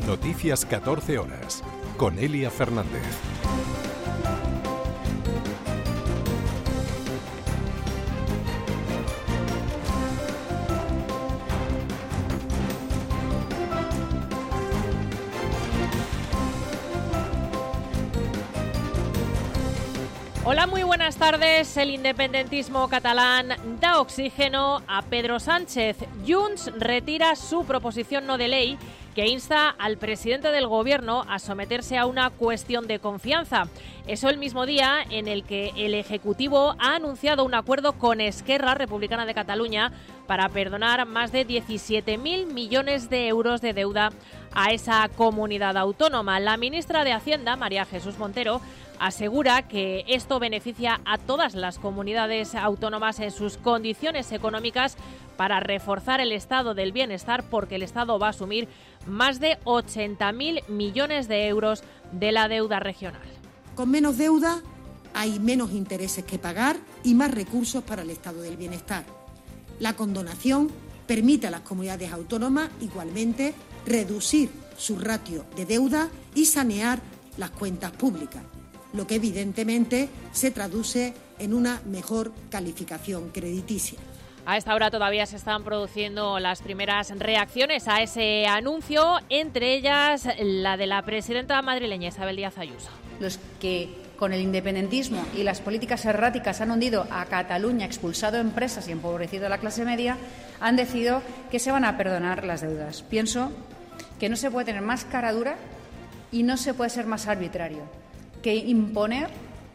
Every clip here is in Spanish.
Noticias 14 horas, con Elia Fernández. Hola, muy buenas tardes. El independentismo catalán da oxígeno a Pedro Sánchez. Junts retira su proposición no de ley que insta al presidente del Gobierno a someterse a una cuestión de confianza. Eso el mismo día en el que el Ejecutivo ha anunciado un acuerdo con Esquerra Republicana de Cataluña para perdonar más de 17.000 millones de euros de deuda a esa comunidad autónoma. La ministra de Hacienda, María Jesús Montero, asegura que esto beneficia a todas las comunidades autónomas en sus condiciones económicas para reforzar el estado del bienestar, porque el Estado va a asumir más de 80.000 millones de euros de la deuda regional. Con menos deuda hay menos intereses que pagar y más recursos para el estado del bienestar. La condonación permite a las comunidades autónomas igualmente reducir su ratio de deuda y sanear las cuentas públicas, lo que evidentemente se traduce en una mejor calificación crediticia. A esta hora todavía se están produciendo las primeras reacciones a ese anuncio, entre ellas la de la presidenta madrileña Isabel Díaz Ayuso. Los que con el independentismo y las políticas erráticas han hundido a Cataluña, expulsado empresas y empobrecido a la clase media, han decidido que se van a perdonar las deudas. Pienso que no se puede tener más cara dura y no se puede ser más arbitrario que imponer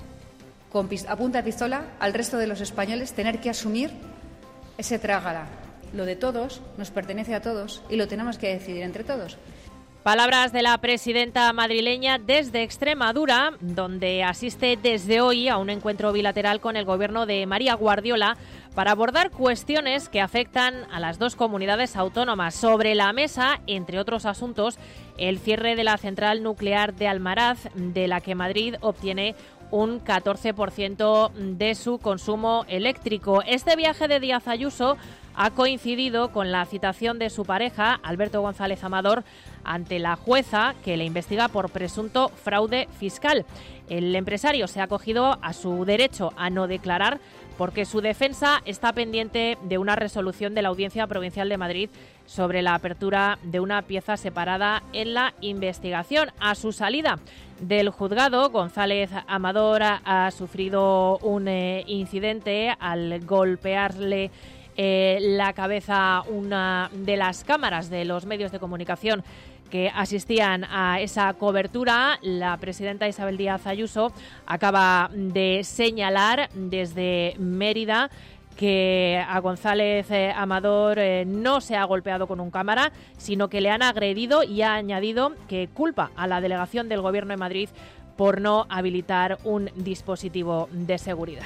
a punta de pistola al resto de los españoles tener que asumir ese trágala. Lo de todos nos pertenece a todos y lo tenemos que decidir entre todos. Palabras de la presidenta madrileña desde Extremadura, donde asiste desde hoy a un encuentro bilateral con el gobierno de María Guardiola para abordar cuestiones que afectan a las dos comunidades autónomas. Sobre la mesa, entre otros asuntos, el cierre de la central nuclear de Almaraz, de la que Madrid obtiene un 14% de su consumo eléctrico. Este viaje de Díaz Ayuso ha coincidido con la citación de su pareja, Alberto González Amador, ante la jueza que le investiga por presunto fraude fiscal. El empresario se ha acogido a su derecho a no declarar porque su defensa está pendiente de una resolución de la Audiencia Provincial de Madrid sobre la apertura de una pieza separada en la investigación. A su salida del juzgado, González Amador ha sufrido un incidente al golpearle la cabeza una de las cámaras de los medios de comunicación que asistían a esa cobertura. La presidenta Isabel Díaz Ayuso acaba de señalar desde Mérida que a González Amador no se ha golpeado con un cámara, sino que le han agredido, y ha añadido que culpa a la delegación del Gobierno de Madrid por no habilitar un dispositivo de seguridad.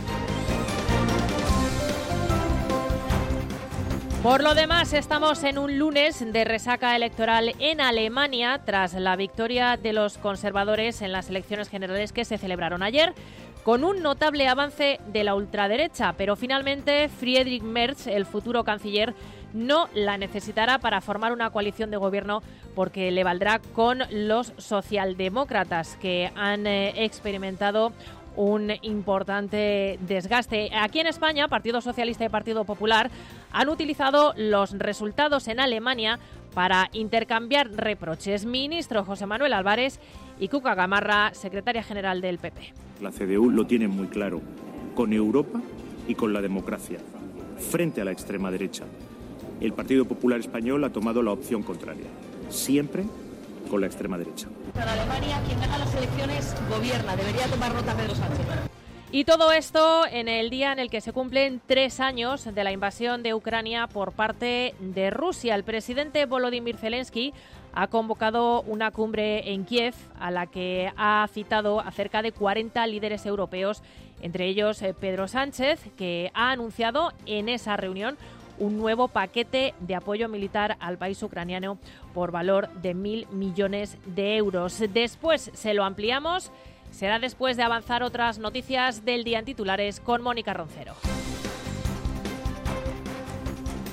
Por lo demás, estamos en un lunes de resaca electoral en Alemania tras la victoria de los conservadores en las elecciones generales que se celebraron ayer, con un notable avance de la ultraderecha, pero finalmente Friedrich Merz, el futuro canciller, no la necesitará para formar una coalición de gobierno porque le valdrá con los socialdemócratas, que han experimentado un importante desgaste. Aquí en España, Partido Socialista y Partido Popular han utilizado los resultados en Alemania para intercambiar reproches. Ministro José Manuel Álvarez y Cuca Gamarra, secretaria general del PP. La CDU lo tiene muy claro, con Europa y con la democracia, frente a la extrema derecha. El Partido Popular Español ha tomado la opción contraria, siempre con la extrema derecha. Para Alemania, quien gana las elecciones gobierna. Debería tomar nota Pedro Sánchez. Y todo esto en el día en el que se cumplen 3 años de la invasión de Ucrania por parte de Rusia. El presidente Volodymyr Zelensky ha convocado una cumbre en Kiev a la que ha citado a cerca de 40 líderes europeos, entre ellos Pedro Sánchez, que ha anunciado en esa reunión un nuevo paquete de apoyo militar al país ucraniano por valor de 1.000 millones de euros. Después se lo ampliamos. Será después de avanzar otras noticias del día en titulares con Mónica Roncero.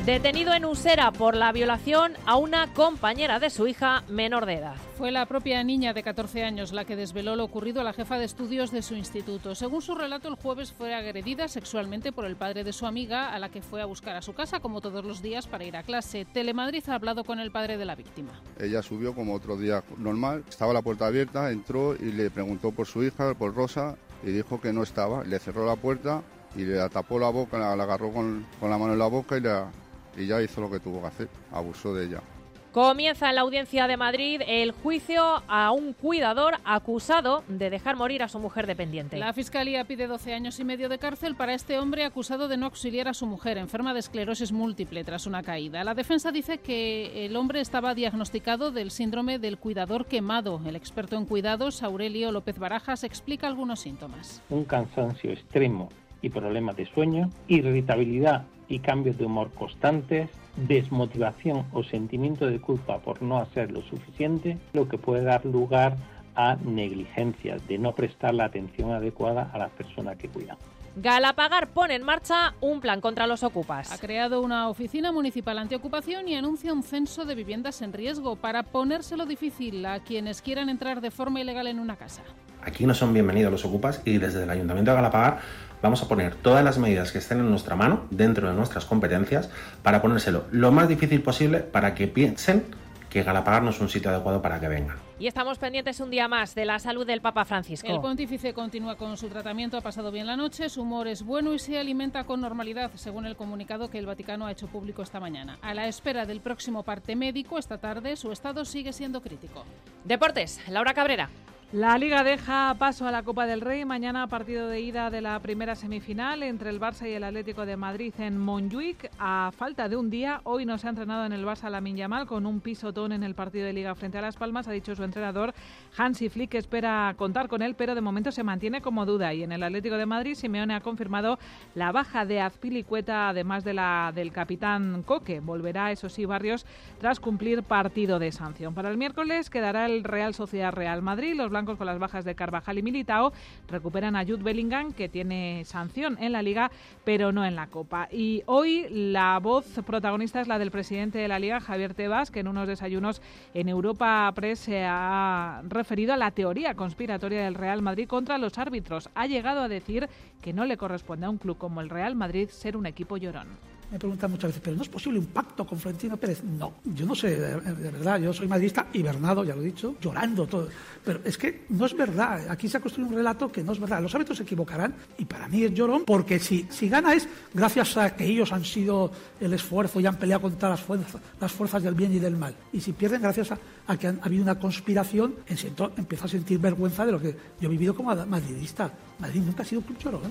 Detenido en Usera por la violación a una compañera de su hija menor de edad. Fue la propia niña de 14 años la que desveló lo ocurrido a la jefa de estudios de su instituto. Según su relato, el jueves fue agredida sexualmente por el padre de su amiga, a la que fue a buscar a su casa, como todos los días, para ir a clase. Telemadrid ha hablado con el padre de la víctima. Ella subió como otro día normal, estaba la puerta abierta, entró y le preguntó por su hija, por Rosa, y dijo que no estaba. Le cerró la puerta y le tapó la boca, la agarró con la mano en la boca y ya hizo lo que tuvo que hacer, abusó de ella. Comienza en la Audiencia de Madrid el juicio a un cuidador acusado de dejar morir a su mujer dependiente. La Fiscalía pide 12 años y medio de cárcel para este hombre acusado de no auxiliar a su mujer, enferma de esclerosis múltiple tras una caída. La defensa dice que el hombre estaba diagnosticado del síndrome del cuidador quemado. El experto en cuidados, Aurelio López Barajas, explica algunos síntomas. Un cansancio extremo y problemas de sueño, irritabilidad y cambios de humor constantes, desmotivación o sentimiento de culpa por no hacer lo suficiente, lo que puede dar lugar a negligencias, de no prestar la atención adecuada a la persona que cuida. Galapagar pone en marcha un plan contra los ocupas. Ha creado una oficina municipal antiocupación y anuncia un censo de viviendas en riesgo para ponérselo difícil a quienes quieran entrar de forma ilegal en una casa. Aquí no son bienvenidos los ocupas y desde el Ayuntamiento de Galapagar vamos a poner todas las medidas que estén en nuestra mano, dentro de nuestras competencias, para ponérselo lo más difícil posible para que piensen que Galapagar no es un sitio adecuado para que vengan. Y estamos pendientes un día más de la salud del Papa Francisco. El pontífice continúa con su tratamiento, ha pasado bien la noche, su humor es bueno y se alimenta con normalidad, según el comunicado que el Vaticano ha hecho público esta mañana. A la espera del próximo parte médico, esta tarde su estado sigue siendo crítico. Deportes, Laura Cabrera. La Liga deja paso a la Copa del Rey. Mañana partido de ida de la primera semifinal entre el Barça y el Atlético de Madrid en Montjuic. A falta de un día, hoy no se ha entrenado en el Barça Lamine Yamal con un pisotón en el partido de Liga frente a Las Palmas. Ha dicho su entrenador Hansi Flick que espera contar con él, pero de momento se mantiene como duda. Y en el Atlético de Madrid, Simeone ha confirmado la baja de Azpilicueta, además de la del capitán Coque. Volverá, eso sí, Barrios, tras cumplir partido de sanción. Para el miércoles quedará el Real Sociedad Real Madrid. Los blancos, con las bajas de Carvajal y Militao, recuperan a Jude Bellingham, que tiene sanción en la Liga, pero no en la Copa. Y hoy la voz protagonista es la del presidente de la Liga, Javier Tebas, que en unos desayunos en Europa Press se ha referido a la teoría conspiratoria del Real Madrid contra los árbitros. Ha llegado a decir que no le corresponde a un club como el Real Madrid ser un equipo llorón. Me preguntan muchas veces, ¿pero no es posible un pacto con Florentino Pérez? No, yo no sé, de verdad, yo soy madridista hibernado, ya lo he dicho, llorando todo. Pero es que no es verdad, aquí se ha construido un relato que no es verdad. Los árbitros se equivocarán y para mí es llorón porque si gana es gracias a que ellos han sido el esfuerzo y han peleado contra las fuerzas del bien y del mal. Y si pierden gracias a que ha habido una conspiración, empiezo a sentir vergüenza de lo que yo he vivido como madridista. Madrid nunca ha sido un club llorón.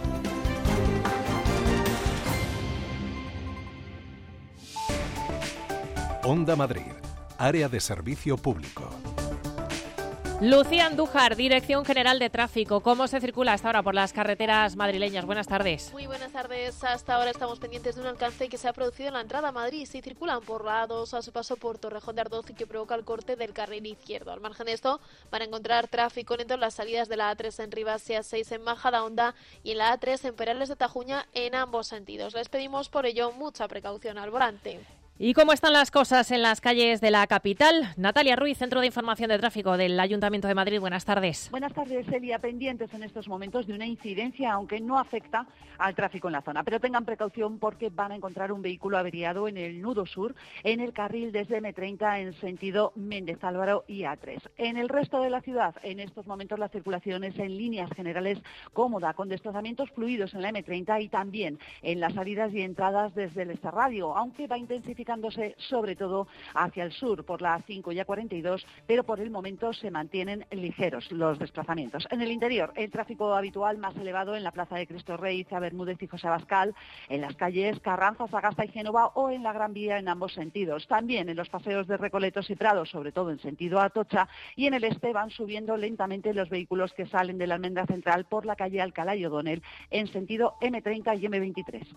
Onda Madrid, área de servicio público. Lucía Andújar, Dirección General de Tráfico. ¿Cómo se circula hasta ahora por las carreteras madrileñas? Buenas tardes. Muy buenas tardes. Hasta ahora estamos pendientes de un alcance que se ha producido en la entrada a Madrid. Si circulan por la A2 a su paso por Torrejón de Ardoz y que provoca el corte del carril izquierdo. Al margen de esto, van a encontrar tráfico lento en las salidas de la A3 en Rivas y A6 en Majadahonda y en la A3 en Perales de Tajuña en ambos sentidos. Les pedimos por ello mucha precaución al volante. ¿Y cómo están las cosas en las calles de la capital? Natalia Ruiz, Centro de Información de Tráfico del Ayuntamiento de Madrid. Buenas tardes. Buenas tardes, Elia. Pendientes en estos momentos de una incidencia, aunque no afecta al tráfico en la zona. Pero tengan precaución porque van a encontrar un vehículo averiado en el nudo sur, en el carril desde M30 en sentido Méndez Álvaro y A3. En el resto de la ciudad, en estos momentos la circulación es en líneas generales cómoda, con desplazamientos fluidos en la M30 y también en las salidas y entradas desde el Estarradio, aunque va a intensificar sobre todo hacia el sur por la A5 y A42, pero por el momento se mantienen ligeros los desplazamientos. En el interior, el tráfico habitual más elevado en la Plaza de Cristo Rey, Isa Bermúdez y José Abascal, en las calles Carranza, Sagasta y Génova o en la Gran Vía en ambos sentidos. También en los paseos de Recoletos y Prados, sobre todo en sentido Atocha, y en el este van subiendo lentamente los vehículos que salen de la Almendra Central por la calle Alcalá y O'Donnell en sentido M30 y M23.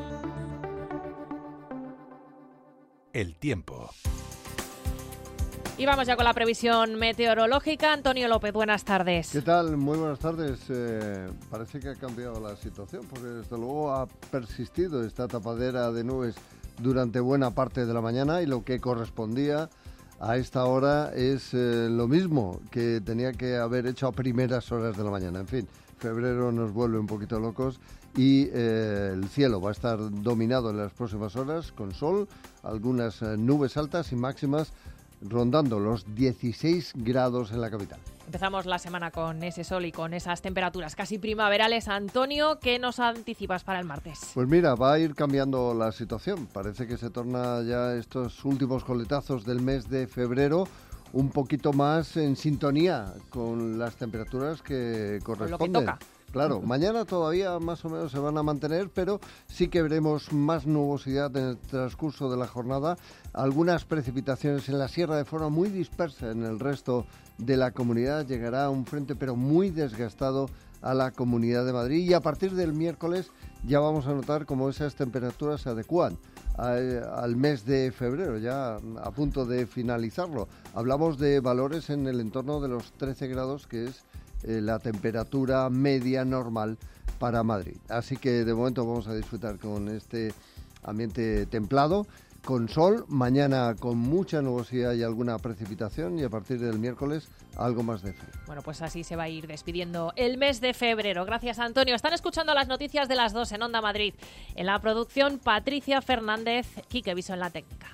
El tiempo. Y vamos ya con la previsión meteorológica. Antonio López, buenas tardes. ¿Qué tal? Muy buenas tardes. Parece que ha cambiado la situación porque desde luego ha persistido esta tapadera de nubes durante buena parte de la mañana y lo que correspondía a esta hora es lo mismo que tenía que haber hecho a primeras horas de la mañana. En fin, febrero nos vuelve un poquito locos y el cielo va a estar dominado en las próximas horas con sol, algunas nubes altas y máximas rondando los 16 grados en la capital. Empezamos la semana con ese sol y con esas temperaturas casi primaverales. Antonio, ¿qué nos anticipas para el martes? Pues mira, va a ir cambiando la situación. Parece que se torna ya estos últimos coletazos del mes de febrero un poquito más en sintonía con las temperaturas que corresponden. Con lo que toca. Claro, mañana todavía más o menos se van a mantener, pero sí que veremos más nubosidad en el transcurso de la jornada. Algunas precipitaciones en la sierra de forma muy dispersa. En el resto de la comunidad llegará un frente, pero muy desgastado, a la Comunidad de Madrid. Y a partir del miércoles ya vamos a notar cómo esas temperaturas se adecuan al mes de febrero, ya a punto de finalizarlo. Hablamos de valores en el entorno de los 13 grados, que es la temperatura media normal para Madrid. Así que de momento vamos a disfrutar con este ambiente templado, con sol, mañana con mucha nubosidad y alguna precipitación y a partir del miércoles algo más de frío. Bueno, pues así se va a ir despidiendo el mes de febrero. Gracias, Antonio. Están escuchando las noticias de las 2 en Onda Madrid. En la producción, Patricia Fernández, Quique Viso en la técnica.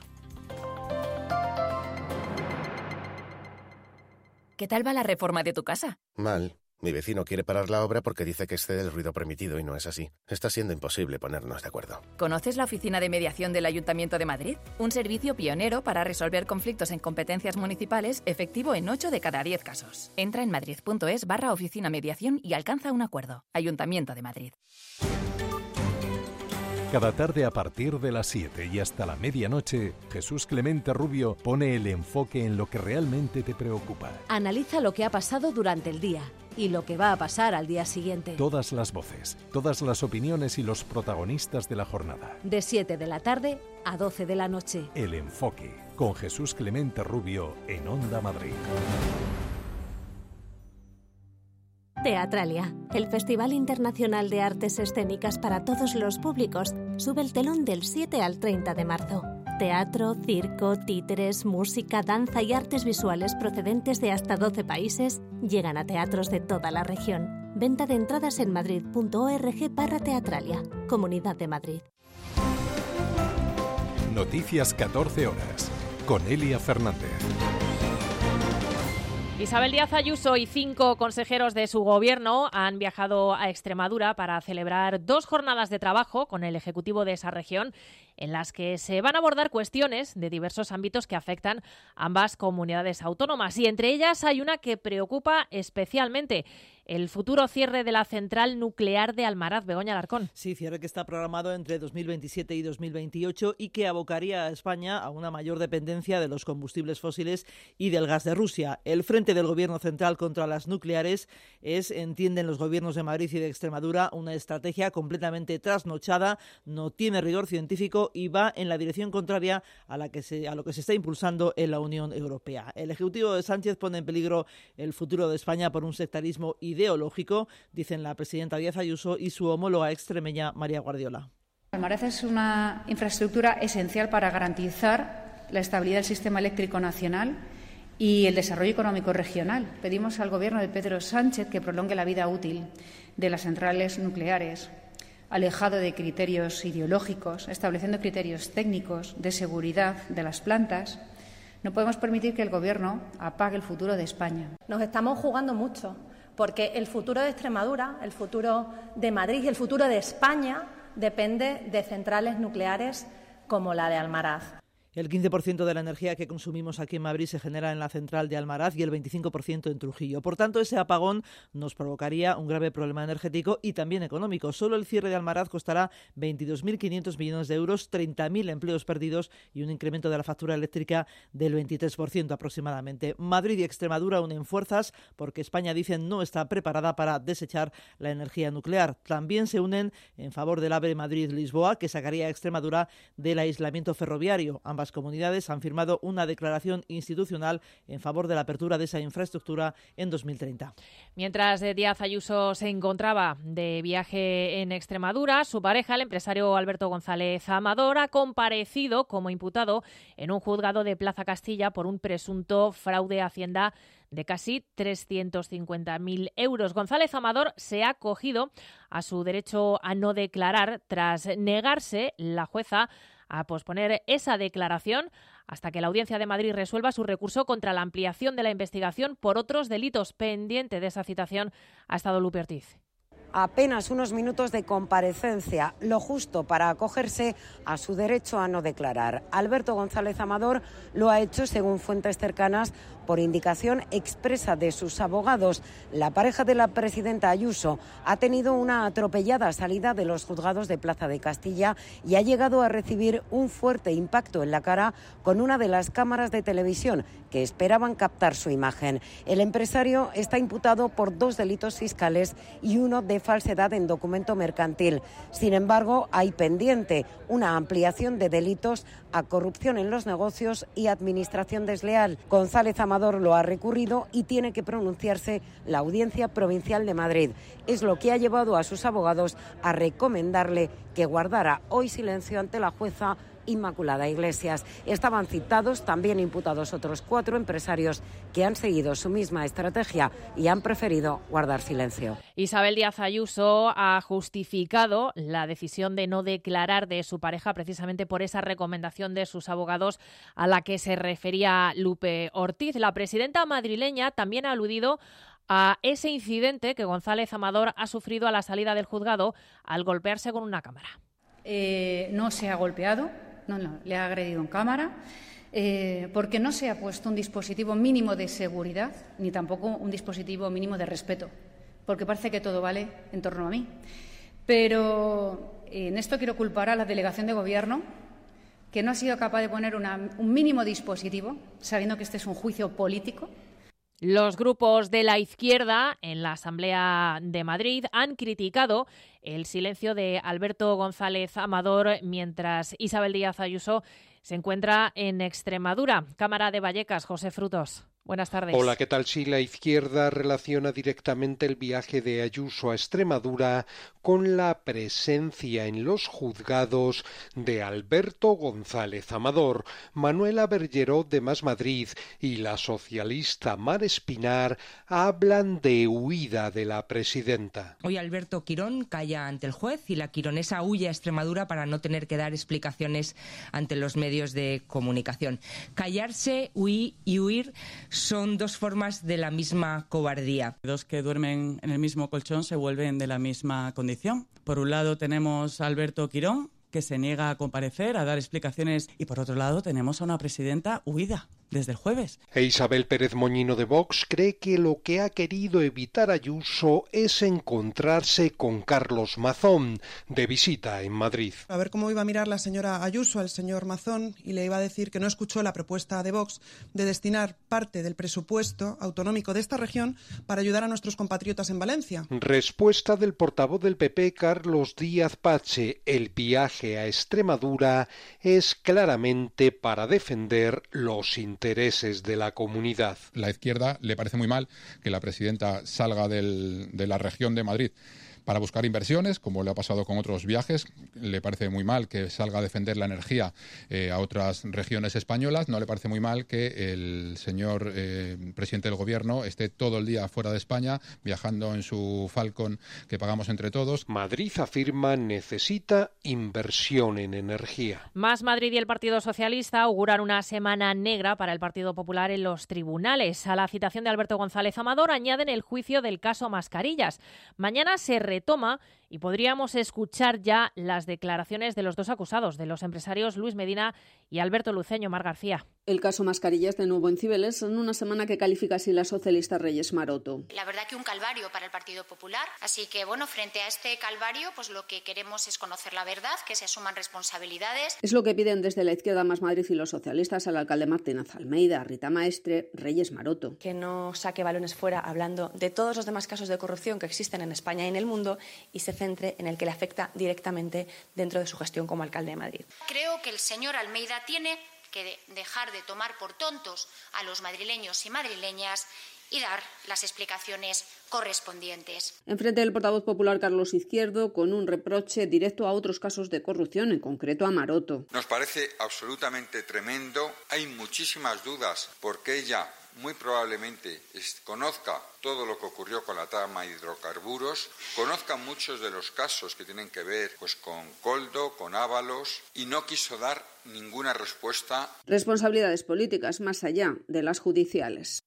¿Qué tal va la reforma de tu casa? Mal. Mi vecino quiere parar la obra porque dice que excede el ruido permitido y no es así. Está siendo imposible ponernos de acuerdo. ¿Conoces la Oficina de Mediación del Ayuntamiento de Madrid? Un servicio pionero para resolver conflictos en competencias municipales, efectivo en 8 de cada 10 casos. Entra en madrid.es/oficina mediación y alcanza un acuerdo. Ayuntamiento de Madrid. Cada tarde a partir de las 7 y hasta la medianoche, Jesús Clemente Rubio pone el enfoque en lo que realmente te preocupa. Analiza lo que ha pasado durante el día y lo que va a pasar al día siguiente. Todas las voces, todas las opiniones y los protagonistas de la jornada. De 7 de la tarde a 12 de la noche. El enfoque, con Jesús Clemente Rubio en Onda Madrid. Teatralia, el Festival Internacional de Artes Escénicas para todos los públicos, sube el telón del 7 al 30 de marzo. Teatro, circo, títeres, música, danza y artes visuales procedentes de hasta 12 países llegan a teatros de toda la región. Venta de entradas en madrid.org/teatralia, Comunidad de Madrid. Noticias 14 horas, con Elia Fernández. Isabel Díaz Ayuso y 5 consejeros de su gobierno han viajado a Extremadura para celebrar 2 jornadas de trabajo con el Ejecutivo de esa región, en las que se van a abordar cuestiones de diversos ámbitos que afectan a ambas comunidades autónomas. Y entre ellas hay una que preocupa especialmente: el futuro cierre de la central nuclear de Almaraz. Begoña Alarcón. Sí, cierre que está programado entre 2027 y 2028 y que abocaría a España a una mayor dependencia de los combustibles fósiles y del gas de Rusia. El frente del Gobierno central contra las nucleares es, entienden los gobiernos de Madrid y de Extremadura, una estrategia completamente trasnochada, no tiene rigor científico y va en la dirección contraria a lo que se está impulsando en la Unión Europea. El Ejecutivo de Sánchez pone en peligro el futuro de España por un sectarismo ideológico, dicen la presidenta Díaz Ayuso y su homóloga extremeña María Guardiola. Almaraz es una infraestructura esencial para garantizar la estabilidad del sistema eléctrico nacional y el desarrollo económico regional. Pedimos al Gobierno de Pedro Sánchez que prolongue la vida útil de las centrales nucleares, alejado de criterios ideológicos, estableciendo criterios técnicos de seguridad de las plantas. No podemos permitir que el Gobierno apague el futuro de España. Nos estamos jugando mucho, porque el futuro de Extremadura, el futuro de Madrid y el futuro de España depende de centrales nucleares como la de Almaraz. El 15% de la energía que consumimos aquí en Madrid se genera en la central de Almaraz y el 25% en Trujillo. Por tanto, ese apagón nos provocaría un grave problema energético y también económico. Solo el cierre de Almaraz costará 22.500 millones de euros, 30.000 empleos perdidos y un incremento de la factura eléctrica del 23% aproximadamente. Madrid y Extremadura unen fuerzas porque España, dicen, no está preparada para desechar la energía nuclear. También se unen en favor del AVE Madrid-Lisboa, que sacaría a Extremadura del aislamiento ferroviario. Ambas Ambas comunidades han firmado una declaración institucional en favor de la apertura de esa infraestructura en 2030. Mientras Díaz Ayuso se encontraba de viaje en Extremadura, su pareja, el empresario Alberto González Amador, ha comparecido como imputado en un juzgado de Plaza Castilla por un presunto fraude a Hacienda de casi 350.000 euros. González Amador se ha acogido a su derecho a no declarar tras negarse la jueza a posponer esa declaración hasta que la Audiencia de Madrid resuelva su recurso contra la ampliación de la investigación por otros delitos. Pendiente de esa citación ha estado Lupe Ortiz. Apenas unos minutos de comparecencia, lo justo para acogerse a su derecho a no declarar. Alberto González Amador lo ha hecho, según fuentes cercanas, por indicación expresa de sus abogados. La pareja de la presidenta Ayuso ha tenido una atropellada salida de los juzgados de Plaza de Castilla y ha llegado a recibir un fuerte impacto en la cara con una de las cámaras de televisión que esperaban captar su imagen. El empresario está imputado por 2 delitos fiscales y uno de falsedad en documento mercantil. Sin embargo, hay pendiente una ampliación de delitos a corrupción en los negocios y administración desleal. González Amador lo ha recurrido y tiene que pronunciarse la Audiencia Provincial de Madrid. Es lo que ha llevado a sus abogados a recomendarle que guardara hoy silencio ante la jueza Inmaculada Iglesias. Estaban citados también imputados otros 4 empresarios que han seguido su misma estrategia y han preferido guardar silencio. Isabel Díaz Ayuso ha justificado la decisión de no declarar de su pareja precisamente por esa recomendación de sus abogados a la que se refería Lupe Ortiz. La presidenta madrileña también ha aludido a ese incidente que González Amador ha sufrido a la salida del juzgado al golpearse con una cámara. No se ha golpeado. No, le ha agredido en cámara, porque no se ha puesto un dispositivo mínimo de seguridad, ni tampoco un dispositivo mínimo de respeto, porque parece que todo vale en torno a mí. Pero en esto quiero culpar a la delegación de Gobierno, que no ha sido capaz de poner un mínimo dispositivo, sabiendo que este es un juicio político. Los grupos de la izquierda en la Asamblea de Madrid han criticado el silencio de Alberto González Amador mientras Isabel Díaz Ayuso se encuentra en Extremadura. Cámara de Vallecas, José Frutos. Buenas tardes. Hola, ¿qué tal? Sí, la izquierda relaciona directamente el viaje de Ayuso a Extremadura con la presencia en los juzgados de Alberto González Amador. Manuela Bergerot de Más Madrid y la socialista Mar Espinar hablan de huida de la presidenta. Hoy Alberto Quirón calla ante el juez y la quironesa huye a Extremadura para no tener que dar explicaciones ante los medios de comunicación. Callarse, huir son 2 formas de la misma cobardía. 2 que duermen en el mismo colchón se vuelven de la misma condición. Por un lado tenemos a Alberto Quirón, que se niega a comparecer, a dar explicaciones, y por otro lado tenemos a una presidenta huida desde el jueves. E Isabel Pérez Moñino de Vox cree que lo que ha querido evitar Ayuso es encontrarse con Carlos Mazón, de visita en Madrid. A ver cómo iba a mirar la señora Ayuso al señor Mazón y le iba a decir que no escuchó la propuesta de Vox de destinar parte del presupuesto autonómico de esta región para ayudar a nuestros compatriotas en Valencia. Respuesta del portavoz del PP, Carlos Díaz Pache. El viaje a Extremadura es claramente para defender los intereses de la comunidad. La izquierda le parece muy mal que la presidenta salga de la región de Madrid para buscar inversiones, como le ha pasado con otros viajes. Le parece muy mal que salga a defender la energía a otras regiones españolas. No le parece muy mal que el señor presidente del Gobierno esté todo el día fuera de España, viajando en su Falcon que pagamos entre todos. Madrid, afirma, necesita inversión en energía. Más Madrid y el Partido Socialista auguran una semana negra para el Partido Popular en los tribunales. A la citación de Alberto González Amador añaden el juicio del caso Mascarillas. Mañana se retoma y podríamos escuchar ya las declaraciones de los 2 acusados, de los empresarios Luis Medina y Alberto Luceño. Mar García. El caso Mascarillas de nuevo en Cibeles en una semana que califica así la socialista Reyes Maroto. La verdad que un calvario para el Partido Popular. Así que, frente a este calvario, pues lo que queremos es conocer la verdad, que se asuman responsabilidades. Es lo que piden desde la izquierda Más Madrid y los socialistas al alcalde Martínez Almeida, Rita Maestre, Reyes Maroto. Que no saque balones fuera hablando de todos los demás casos de corrupción que existen en España y en el mundo y se centre en el que le afecta directamente dentro de su gestión como alcalde de Madrid. Creo que el señor Almeida tiene que dejar de tomar por tontos a los madrileños y madrileñas y dar las explicaciones correspondientes. Enfrente del portavoz popular Carlos Izquierdo, con un reproche directo a otros casos de corrupción, en concreto a Maroto. Nos parece absolutamente tremendo. Hay muchísimas dudas porque ella muy probablemente conozca todo lo que ocurrió con la trama de hidrocarburos, conozca muchos de los casos que tienen que ver con Koldo, con Ábalos, y no quiso dar ninguna respuesta. Responsabilidades políticas más allá de las judiciales.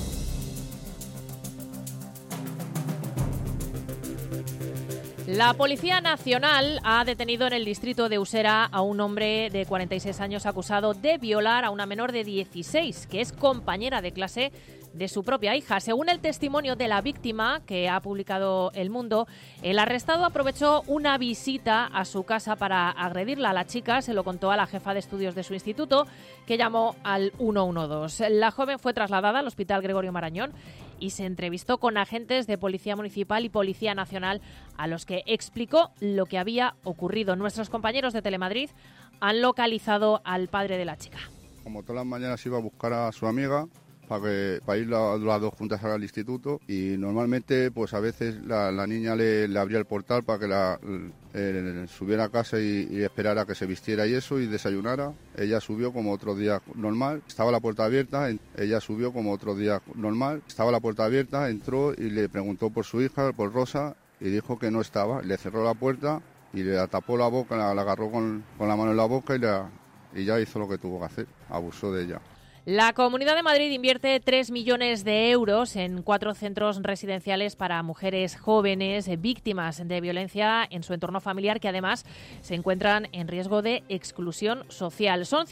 La Policía Nacional ha detenido en el distrito de Usera a un hombre de 46 años acusado de violar a una menor de 16, que es compañera de clase de su propia hija. Según el testimonio de la víctima que ha publicado El Mundo, el arrestado aprovechó una visita a su casa para agredirla. La chica se lo contó a la jefa de estudios de su instituto, que llamó al 112. La joven fue trasladada al Hospital Gregorio Marañón y se entrevistó con agentes de Policía Municipal y Policía Nacional a los que explicó lo que había ocurrido. Nuestros compañeros de Telemadrid han localizado al padre de la chica. Como todas las mañanas iba a buscar a su amiga para ir las dos juntas al instituto, y normalmente pues a veces la niña le abría el portal para que subiera a casa y esperara que se vistiera y eso y desayunara. Ella subió como otro día normal, estaba la puerta abierta, ella subió como otro día normal, estaba la puerta abierta, entró y le preguntó por su hija, por Rosa, y dijo que no estaba. Le cerró la puerta y le tapó la boca, la agarró con la mano en la boca y ya hizo lo que tuvo que hacer, abusó de ella. La Comunidad de Madrid invierte 3 millones de euros en 4 centros residenciales para mujeres jóvenes víctimas de violencia en su entorno familiar, que además se encuentran en riesgo de exclusión social. Son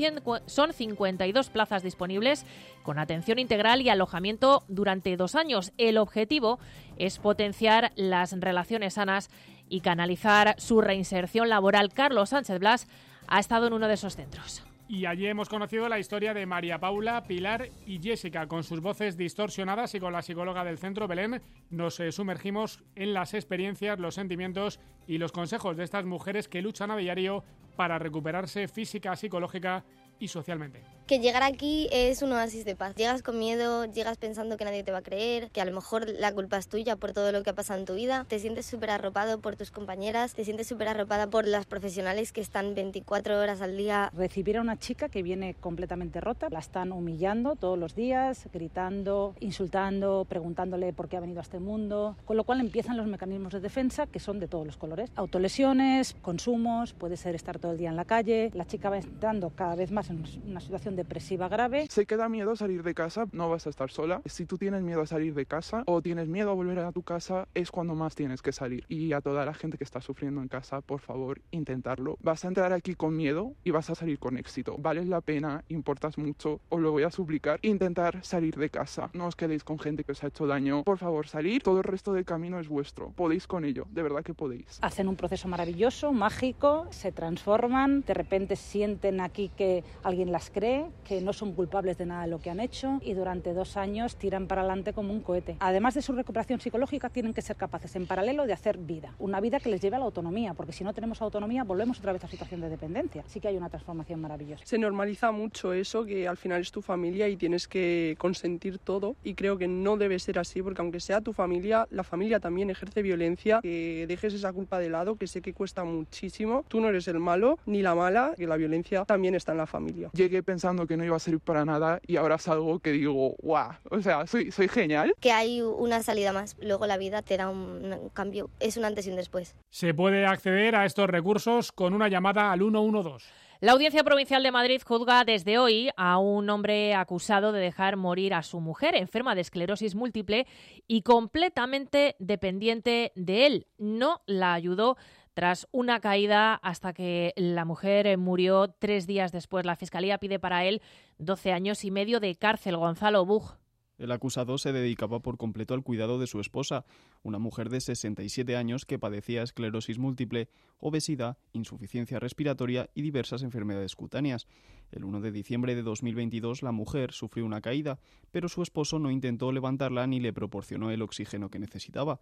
52 plazas disponibles con atención integral y alojamiento durante 2 años. El objetivo es potenciar las relaciones sanas y canalizar su reinserción laboral. Carlos Sánchez Blas ha estado en uno de esos centros. Y allí hemos conocido la historia de María Paula, Pilar y Jessica. Con sus voces distorsionadas y con la psicóloga del centro, Belén, nos sumergimos en las experiencias, los sentimientos y los consejos de estas mujeres que luchan a diario para recuperarse física, psicológica y socialmente. Que llegar aquí es un oasis de paz. Llegas con miedo, llegas pensando que nadie te va a creer, que a lo mejor la culpa es tuya por todo lo que ha pasado en tu vida. Te sientes súper arropado por tus compañeras, te sientes súper arropada por las profesionales que están 24 horas al día. Recibir a una chica que viene completamente rota, la están humillando todos los días, gritando, insultando, preguntándole por qué ha venido a este mundo, con lo cual empiezan los mecanismos de defensa, que son de todos los colores. Autolesiones, consumos, puede ser estar todo el día en la calle. La chica va entrando cada vez más en una situación depresiva grave. Sé que da miedo a salir de casa, no vas a estar sola. Si tú tienes miedo a salir de casa o tienes miedo a volver a tu casa, es cuando más tienes que salir. Y a toda la gente que está sufriendo en casa, por favor, intentarlo. Vas a entrar aquí con miedo y vas a salir con éxito. Vales la pena, importas mucho, os lo voy a suplicar. Intentar salir de casa. No os quedéis con gente que os ha hecho daño. Por favor, salir. Todo el resto del camino es vuestro. Podéis con ello, de verdad que podéis. Hacen un proceso maravilloso, mágico, se transforman, de repente sienten aquí que alguien las cree, que no son culpables de nada de lo que han hecho, y durante 2 años tiran para adelante como un cohete. Además de su recuperación psicológica, tienen que ser capaces en paralelo de hacer vida, una vida que les lleve a la autonomía, porque si no tenemos autonomía volvemos otra vez a situación de dependencia. Sí que hay una transformación maravillosa. Se normaliza mucho eso, que al final es tu familia y tienes que consentir todo, y creo que no debe ser así, porque aunque sea tu familia, la familia también ejerce violencia. Que dejes esa culpa de lado, que sé que cuesta muchísimo. Tú no eres el malo ni la mala, que la violencia también está en la familia. Llegué pensando que no iba a servir para nada y ahora salgo que digo, guau, o sea, soy genial. Que hay una salida más, luego la vida te da un cambio, es un antes y un después. Se puede acceder a estos recursos con una llamada al 112. La Audiencia Provincial de Madrid juzga desde hoy a un hombre acusado de dejar morir a su mujer, enferma de esclerosis múltiple y completamente dependiente de él. No la ayudó tras una caída hasta que la mujer murió 3 días después. La Fiscalía pide para él 12 años y medio de cárcel. Gonzalo Bug. El acusado se dedicaba por completo al cuidado de su esposa, una mujer de 67 años que padecía esclerosis múltiple, obesidad, insuficiencia respiratoria y diversas enfermedades cutáneas. El 1 de diciembre de 2022 la mujer sufrió una caída, pero su esposo no intentó levantarla ni le proporcionó el oxígeno que necesitaba.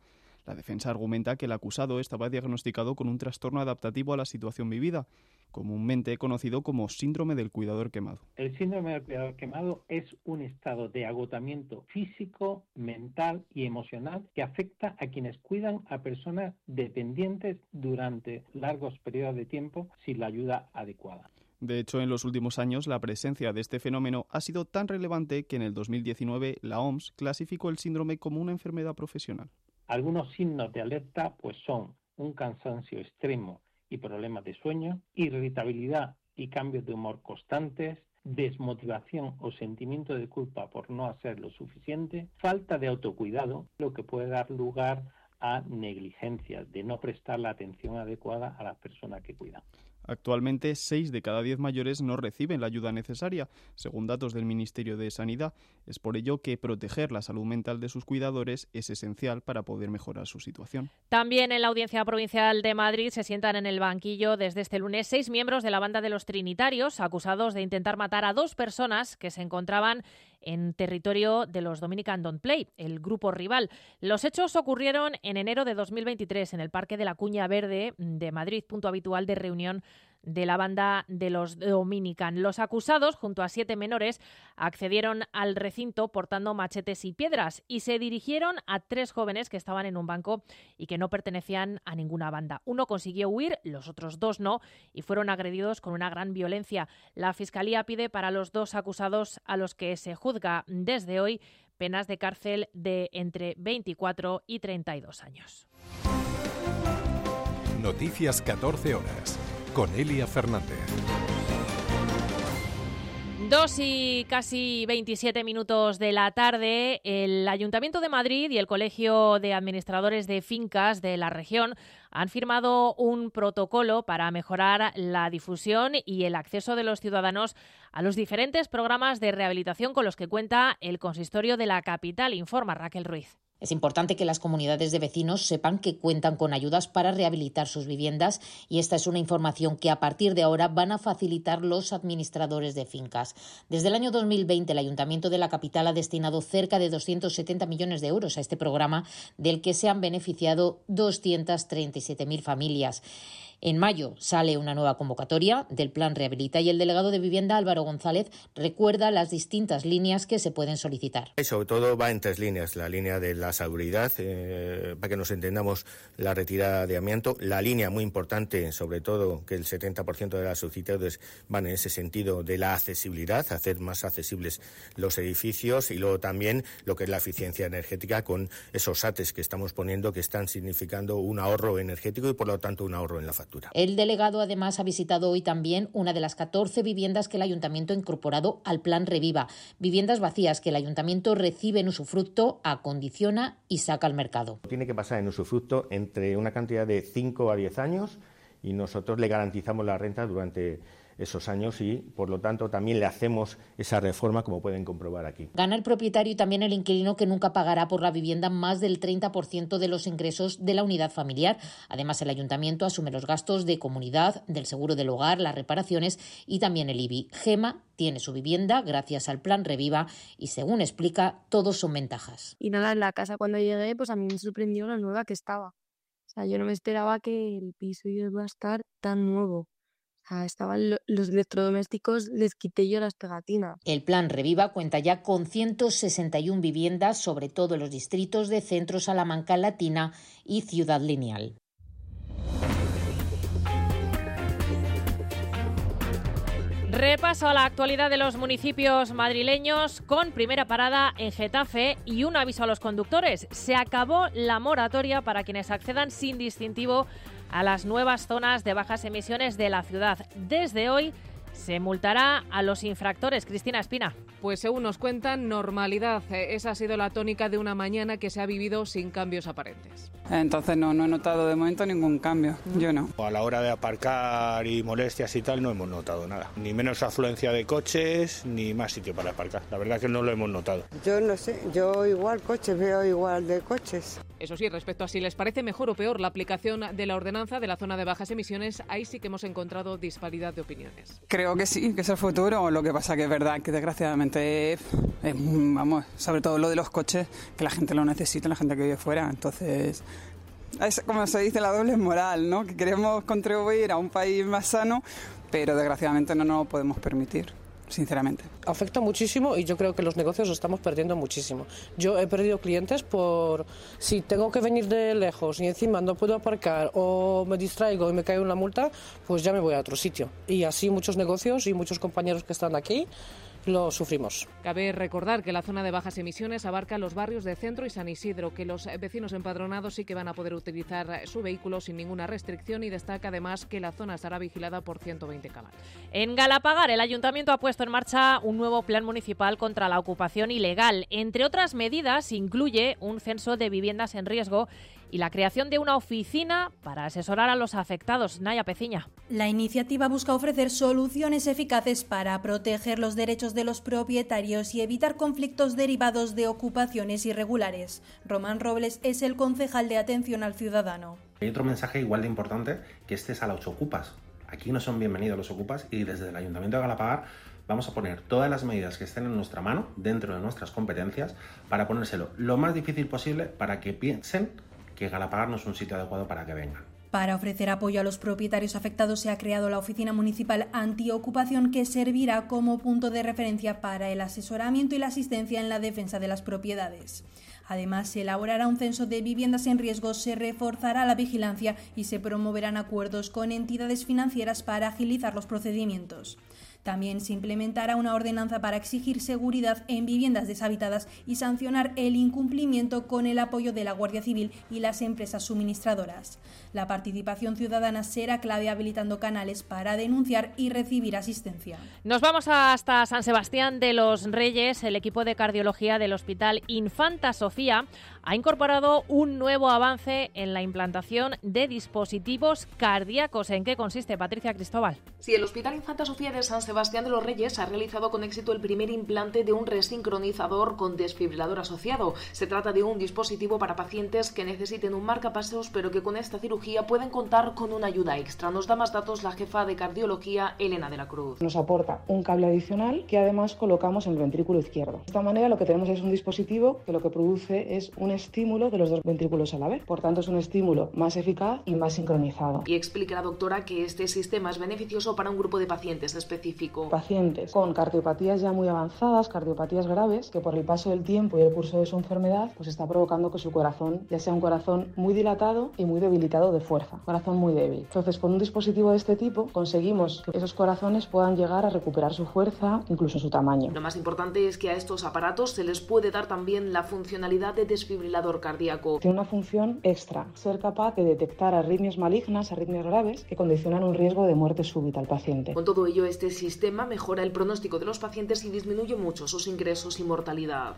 La defensa argumenta que el acusado estaba diagnosticado con un trastorno adaptativo a la situación vivida, comúnmente conocido como síndrome del cuidador quemado. El síndrome del cuidador quemado es un estado de agotamiento físico, mental y emocional que afecta a quienes cuidan a personas dependientes durante largos periodos de tiempo sin la ayuda adecuada. De hecho, en los últimos años, la presencia de este fenómeno ha sido tan relevante que en el 2019 la OMS clasificó el síndrome como una enfermedad profesional. Algunos signos de alerta son un cansancio extremo y problemas de sueño, irritabilidad y cambios de humor constantes, desmotivación o sentimiento de culpa por no hacer lo suficiente, falta de autocuidado, lo que puede dar lugar a negligencias, de no prestar la atención adecuada a las personas que cuidan. Actualmente, 6 de cada 10 mayores no reciben la ayuda necesaria, según datos del Ministerio de Sanidad. Es por ello que proteger la salud mental de sus cuidadores es esencial para poder mejorar su situación. También en la Audiencia Provincial de Madrid se sientan en el banquillo desde este lunes 6 miembros de la banda de los Trinitarios, acusados de intentar matar a 2 personas que se encontraban en territorio de los Dominican Don't Play, el grupo rival. Los hechos ocurrieron en enero de 2023 en el Parque de la Cuña Verde de Madrid, punto habitual de reunión de la banda de los Dominican. Los acusados, junto a 7 menores, accedieron al recinto portando machetes y piedras y se dirigieron a 3 jóvenes que estaban en un banco y que no pertenecían a ninguna banda. Uno consiguió huir, los otros 2 no, y fueron agredidos con una gran violencia. La Fiscalía pide para los 2 acusados, a los que se juzga desde hoy, penas de cárcel de entre 24 y 32 años. Noticias 14 horas. Con Elia Fernández. 2 y casi 27 minutos de la tarde, el Ayuntamiento de Madrid y el Colegio de Administradores de Fincas de la región han firmado un protocolo para mejorar la difusión y el acceso de los ciudadanos a los diferentes programas de rehabilitación con los que cuenta el consistorio de la capital, informa Raquel Ruiz. Es importante que las comunidades de vecinos sepan que cuentan con ayudas para rehabilitar sus viviendas y esta es una información que a partir de ahora van a facilitar los administradores de fincas. Desde el año 2020 el Ayuntamiento de la capital ha destinado cerca de 270 millones de euros a este programa, del que se han beneficiado 237.000 familias. En mayo sale una nueva convocatoria del Plan Rehabilita y el delegado de Vivienda, Álvaro González, recuerda las distintas líneas que se pueden solicitar. Sobre todo va en 3 líneas. La línea de la salubridad, para que nos entendamos, la retirada de amianto. La línea muy importante, sobre todo, que el 70% de las solicitudes van en ese sentido de la accesibilidad, hacer más accesibles los edificios y luego también lo que es la eficiencia energética con esos ATEs que estamos poniendo que están significando un ahorro energético y por lo tanto un ahorro en la factura. El delegado además ha visitado hoy también una de las 14 viviendas que el Ayuntamiento ha incorporado al Plan Reviva. Viviendas vacías que el Ayuntamiento recibe en usufructo, acondiciona y saca al mercado. Tiene que pasar en usufructo entre una cantidad de 5 a 10 años y nosotros le garantizamos la renta durante esos años y, por lo tanto, también le hacemos esa reforma, como pueden comprobar aquí. Gana el propietario y también el inquilino, que nunca pagará por la vivienda más del 30% de los ingresos de la unidad familiar. Además, el Ayuntamiento asume los gastos de comunidad, del seguro del hogar, las reparaciones y también el IBI. Gema tiene su vivienda gracias al Plan Reviva y, según explica, todos son ventajas. Y nada, en la casa cuando llegué, pues a mí me sorprendió lo nueva que estaba. O sea, yo no me esperaba que el piso iba a estar tan nuevo. Estaban los electrodomésticos, les quité yo las pegatinas. El Plan Reviva cuenta ya con 161 viviendas, sobre todo en los distritos de Centro, Salamanca, Latina y Ciudad Lineal. Repaso a la actualidad de los municipios madrileños con primera parada en Getafe y un aviso a los conductores. Se acabó la moratoria para quienes accedan sin distintivo a las nuevas zonas de bajas emisiones de la ciudad. Desde hoy se multará a los infractores. Cristina Espina. Pues según nos cuentan, normalidad. Esa ha sido la tónica de una mañana que se ha vivido sin cambios aparentes. Entonces no he notado de momento ningún cambio, yo no. A la hora de aparcar y molestias y tal no hemos notado nada. Ni menos afluencia de coches, ni más sitio para aparcar. La verdad que no lo hemos notado. Yo no sé, yo igual coches, veo igual de coches. Eso sí, respecto a si les parece mejor o peor la aplicación de la ordenanza de la zona de bajas emisiones, ahí sí que hemos encontrado disparidad de opiniones. Creo que sí, que es el futuro. Lo que pasa que es verdad que desgraciadamente, sobre todo lo de los coches, que la gente lo necesita, la gente que vive fuera. Entonces, Es como se dice, la doble moral, ¿no? Que queremos contribuir a un país más sano, pero desgraciadamente no nos lo podemos permitir, sinceramente. Afecta muchísimo y yo creo que los negocios estamos perdiendo muchísimo. Yo he perdido clientes por si tengo que venir de lejos y encima no puedo aparcar o me distraigo y me cae una multa, pues ya me voy a otro sitio. Y así muchos negocios y muchos compañeros que están aquí lo sufrimos. Cabe recordar que la zona de bajas emisiones abarca los barrios de Centro y San Isidro, que los vecinos empadronados sí que van a poder utilizar su vehículo sin ninguna restricción, y destaca además que la zona estará vigilada por 120 cámaras. En Galapagar, el Ayuntamiento ha puesto en marcha un nuevo plan municipal contra la ocupación ilegal. Entre otras medidas, incluye un censo de viviendas en riesgo y la creación de una oficina para asesorar a los afectados. Naya Peciña. La iniciativa busca ofrecer soluciones eficaces para proteger los derechos de los propietarios y evitar conflictos derivados de ocupaciones irregulares. Román Robles es el concejal de Atención al Ciudadano. Hay otro mensaje igual de importante, que este es a los ocupas. Aquí no son bienvenidos los ocupas, y desde el Ayuntamiento de Galapagar vamos a poner todas las medidas que estén en nuestra mano, dentro de nuestras competencias, para ponérselo lo más difícil posible para que piensen que Galapagar no es un sitio adecuado para que vengan. Para ofrecer apoyo a los propietarios afectados se ha creado la Oficina Municipal Antiocupación, que servirá como punto de referencia para el asesoramiento y la asistencia en la defensa de las propiedades. Además, se elaborará un censo de viviendas en riesgo, se reforzará la vigilancia y se promoverán acuerdos con entidades financieras para agilizar los procedimientos. También se implementará una ordenanza para exigir seguridad en viviendas deshabitadas y sancionar el incumplimiento con el apoyo de la Guardia Civil y las empresas suministradoras. La participación ciudadana será clave, habilitando canales para denunciar y recibir asistencia. Nos vamos hasta San Sebastián de los Reyes. El equipo de cardiología del Hospital Infanta Sofía ha incorporado un nuevo avance en la implantación de dispositivos cardíacos. ¿En qué consiste, Patricia Cristóbal? Sí, el Hospital Infanta Sofía de San Sebastián de los Reyes ha realizado con éxito el primer implante de un resincronizador con desfibrilador asociado. Se trata de un dispositivo para pacientes que necesiten un marcapasos, pero que con esta cirugía pueden contar con una ayuda extra. Nos da más datos la jefa de cardiología, Elena de la Cruz. Nos aporta un cable adicional que además colocamos en el ventrículo izquierdo. De esta manera lo que tenemos es un dispositivo que lo que produce es un estímulo de los dos ventrículos a la vez. Por tanto, es un estímulo más eficaz y más sincronizado. Y explica la doctora que este sistema es beneficioso para un grupo de pacientes específico. Pacientes con cardiopatías ya muy avanzadas, cardiopatías graves, que por el paso del tiempo y el curso de su enfermedad, pues está provocando que su corazón ya sea un corazón muy dilatado y muy debilitado de fuerza, corazón muy débil. Entonces, con un dispositivo de este tipo conseguimos que esos corazones puedan llegar a recuperar su fuerza, incluso su tamaño. Lo más importante es que a estos aparatos se les puede dar también la funcionalidad de desfibrilador cardíaco. Tiene una función extra, ser capaz de detectar arritmias malignas, arritmias graves, que condicionan un riesgo de muerte súbita al paciente. Con todo ello, este sistema mejora el pronóstico de los pacientes y disminuye mucho sus ingresos y mortalidad.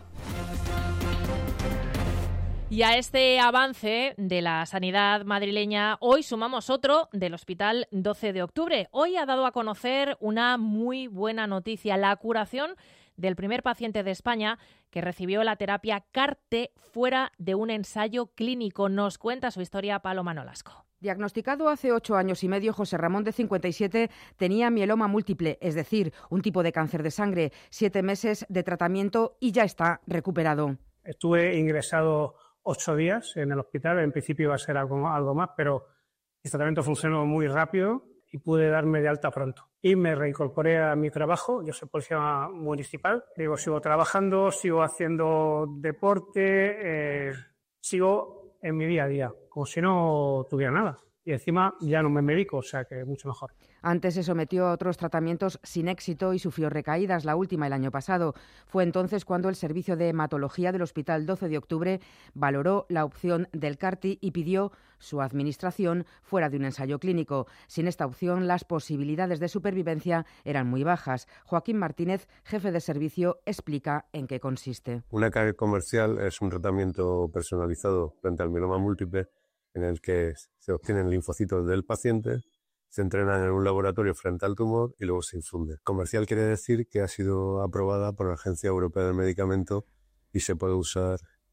Y a este avance de la sanidad madrileña, hoy sumamos otro del Hospital 12 de Octubre. Hoy ha dado a conocer una muy buena noticia: la curación del primer paciente de España que recibió la terapia CAR-T fuera de un ensayo clínico. Nos cuenta su historia Paloma Nolasco. Diagnosticado hace 8 años y medio, José Ramón, de 57, tenía mieloma múltiple, es decir, un tipo de cáncer de sangre. 7 meses de tratamiento y ya está recuperado. Estuve ingresado 8 días en el hospital. En principio iba a ser algo más, pero el tratamiento funcionó muy rápido y pude darme de alta pronto. Y me reincorporé a mi trabajo. Yo soy policía municipal. Sigo trabajando, sigo haciendo deporte, sigo en mi día a día, como si no tuviera nada. Y encima ya no me medico, o sea que mucho mejor. Antes se sometió a otros tratamientos sin éxito y sufrió recaídas, la última el año pasado. Fue entonces cuando el Servicio de Hematología del Hospital 12 de Octubre valoró la opción del CAR-T y pidió su administración fuera de un ensayo clínico. Sin esta opción, las posibilidades de supervivencia eran muy bajas. Joaquín Martínez, jefe de servicio, explica en qué consiste. Una CAR comercial es un tratamiento personalizado frente al mieloma múltiple, en el que se obtienen linfocitos del paciente, se entrenan en un laboratorio frente al tumor y luego se infunde. Comercial quiere decir que ha sido aprobada por la Agencia Europea del Medicamento y se puede usar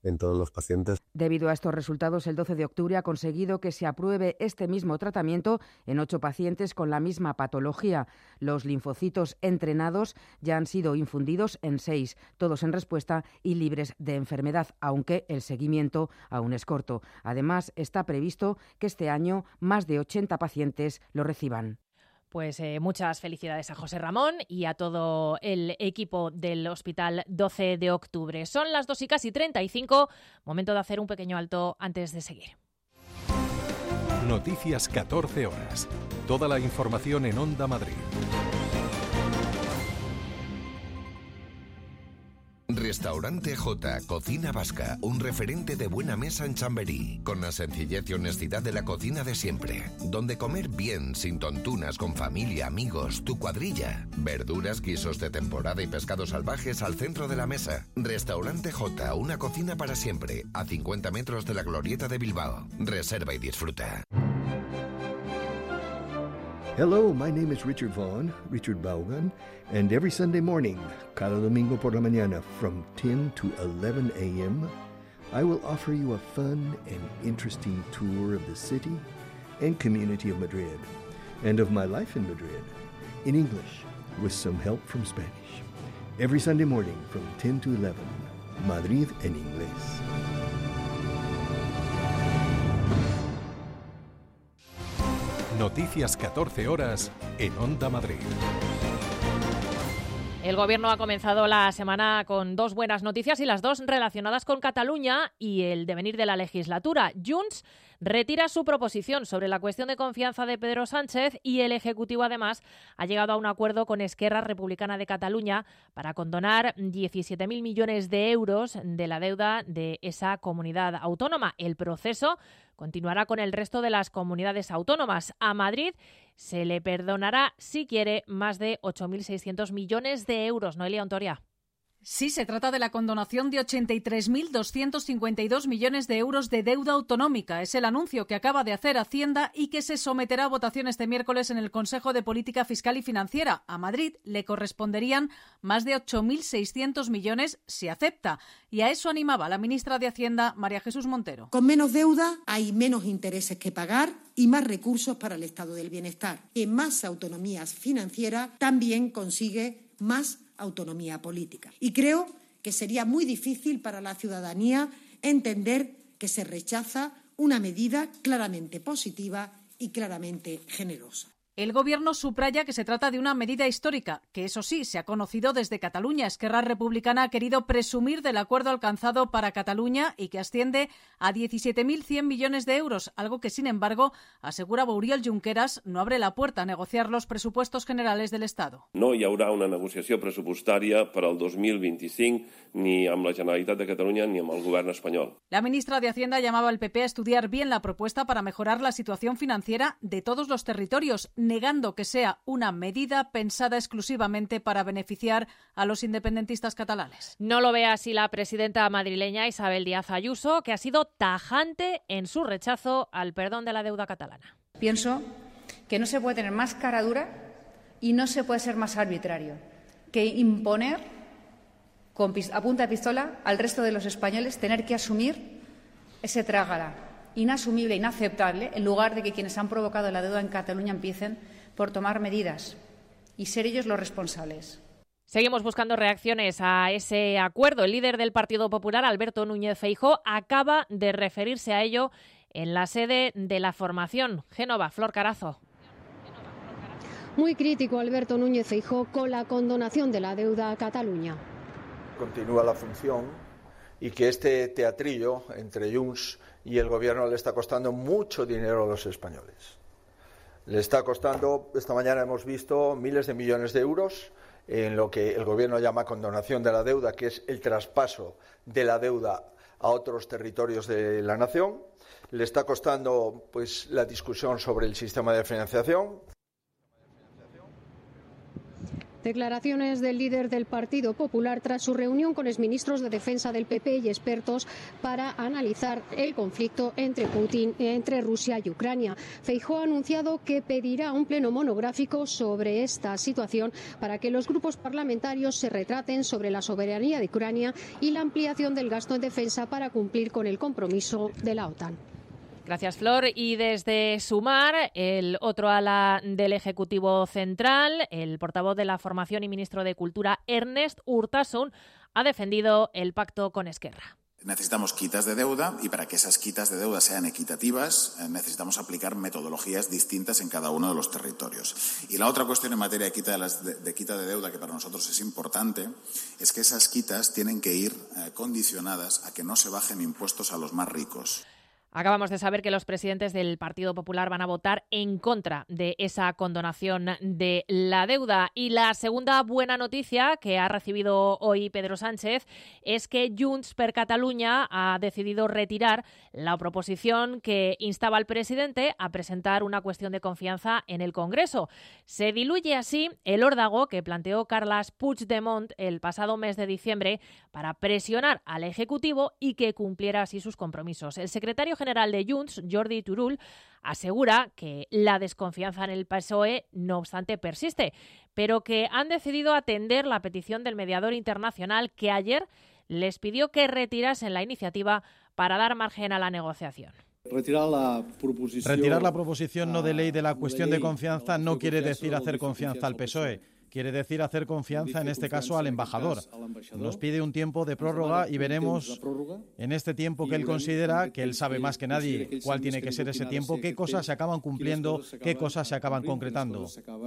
en todos los pacientes. Debido a estos resultados, el 12 de octubre ha conseguido que se apruebe este mismo tratamiento en 8 pacientes con la misma patología. Los linfocitos entrenados ya han sido infundidos en 6, todos en respuesta y libres de enfermedad, aunque el seguimiento aún es corto. Además, está previsto que este año más de 80 pacientes lo reciban. Pues muchas felicidades a José Ramón y a todo el equipo del Hospital 12 de Octubre. Son las 2:35, momento de hacer un pequeño alto antes de seguir. Noticias 14 horas. Toda la información en Onda Madrid. Restaurante J, Cocina Vasca, un referente de buena mesa en Chamberí, con la sencillez y honestidad de la cocina de siempre, donde comer bien, sin tontunas, con familia, amigos, tu cuadrilla, verduras, guisos de temporada y pescados salvajes al centro de la mesa. Restaurante J, una cocina para siempre, a 50 metros de la Glorieta de Bilbao. Reserva y disfruta. Hello, my name is Richard Richard Vaughan, and every Sunday morning, cada domingo por la mañana, from 10 to 11 a.m., I will offer you a fun and interesting tour of the city and community of Madrid, and of my life in Madrid, in English, with some help from Spanish. Every Sunday morning, from 10 to 11, Madrid en inglés. Noticias 14 horas en Onda Madrid. El Gobierno ha comenzado la semana con 2 buenas noticias y las 2 relacionadas con Cataluña y el devenir de la legislatura. Junts retira su proposición sobre la cuestión de confianza de Pedro Sánchez y el Ejecutivo, además, ha llegado a un acuerdo con Esquerra Republicana de Cataluña para condonar 17.000 millones de euros de la deuda de esa comunidad autónoma. El proceso continuará con el resto de las comunidades autónomas. A Madrid se le perdonará, si quiere, más de 8.600 millones de euros. Noelia Ontoria. Sí, se trata de la condonación de 83.252 millones de euros de deuda autonómica. Es el anuncio que acaba de hacer Hacienda y que se someterá a votación este miércoles en el Consejo de Política Fiscal y Financiera. A Madrid le corresponderían más de 8.600 millones si acepta. Y a eso animaba la ministra de Hacienda, María Jesús Montero. Con menos deuda hay menos intereses que pagar y más recursos para el estado del bienestar. En más autonomías financieras también consigue más autonomía política. Y creo que sería muy difícil para la ciudadanía entender que se rechaza una medida claramente positiva y claramente generosa. El Gobierno subraya que se trata de una medida histórica, que eso sí, se ha conocido desde Cataluña. Esquerra Republicana ha querido presumir del acuerdo alcanzado para Cataluña y que asciende a 17.100 millones de euros, algo que, sin embargo, asegura Oriol Junqueras, no abre la puerta a negociar los presupuestos generales del Estado. No hi haurà una negociació pressupostària per al 2025 ni amb la Generalitat de Catalunya ni amb el Govern espanyol. La ministra de Hacienda llamaba al PP a estudiar bien la propuesta para mejorar la situación financiera de todos los territorios, negando que sea una medida pensada exclusivamente para beneficiar a los independentistas catalanes. No lo ve así la presidenta madrileña Isabel Díaz Ayuso, que ha sido tajante en su rechazo al perdón de la deuda catalana. Pienso que no se puede tener más cara dura y no se puede ser más arbitrario que imponer a punta de pistola al resto de los españoles tener que asumir ese trágala inasumible, inaceptable, en lugar de que quienes han provocado la deuda en Cataluña empiecen por tomar medidas y ser ellos los responsables. Seguimos buscando reacciones a ese acuerdo. El líder del Partido Popular, Alberto Núñez Feijóo, acaba de referirse a ello en la sede de la formación. Génova, Flor Carazo. Muy crítico Alberto Núñez Feijóo con la condonación de la deuda a Cataluña. Continúa la función y que este teatrillo entre Junts y el Gobierno le está costando mucho dinero a los españoles. Le está costando, esta mañana hemos visto, miles de millones de euros en lo que el Gobierno llama condonación de la deuda, que es el traspaso de la deuda a otros territorios de la nación. Le está costando pues la discusión sobre el sistema de financiación. Declaraciones del líder del Partido Popular tras su reunión con exministros de Defensa del PP y expertos para analizar el conflicto entre Rusia y Ucrania. Feijóo ha anunciado que pedirá un pleno monográfico sobre esta situación para que los grupos parlamentarios se retraten sobre la soberanía de Ucrania y la ampliación del gasto en defensa para cumplir con el compromiso de la OTAN. Gracias, Flor. Y desde Sumar, el otro ala del Ejecutivo Central, el portavoz de la Formación y ministro de Cultura, Ernest Urtasun, ha defendido el pacto con Esquerra. Necesitamos quitas de deuda y para que esas quitas de deuda sean equitativas necesitamos aplicar metodologías distintas en cada uno de los territorios. Y la otra cuestión en materia de quita de deuda que para nosotros es importante es que esas quitas tienen que ir condicionadas a que no se bajen impuestos a los más ricos. Acabamos de saber que los presidentes del Partido Popular van a votar en contra de esa condonación de la deuda. Y la segunda buena noticia que ha recibido hoy Pedro Sánchez es que Junts per Catalunya ha decidido retirar la proposición que instaba al presidente a presentar una cuestión de confianza en el Congreso. Se diluye así el órdago que planteó Carles Puigdemont el pasado mes de diciembre para presionar al Ejecutivo y que cumpliera así sus compromisos. El secretario general de Junts, Jordi Turull, asegura que la desconfianza en el PSOE, no obstante, persiste, pero que han decidido atender la petición del mediador internacional que ayer les pidió que retirasen la iniciativa para dar margen a la negociación. Retirar la proposición no de ley de la cuestión de confianza no quiere decir hacer confianza al PSOE. Quiere decir hacer confianza, en este caso, al embajador. Nos pide un tiempo de prórroga y veremos en este tiempo que él considera, que él sabe más que nadie cuál tiene que ser ese tiempo, qué cosas se acaban cumpliendo, qué cosas se acaban concretando.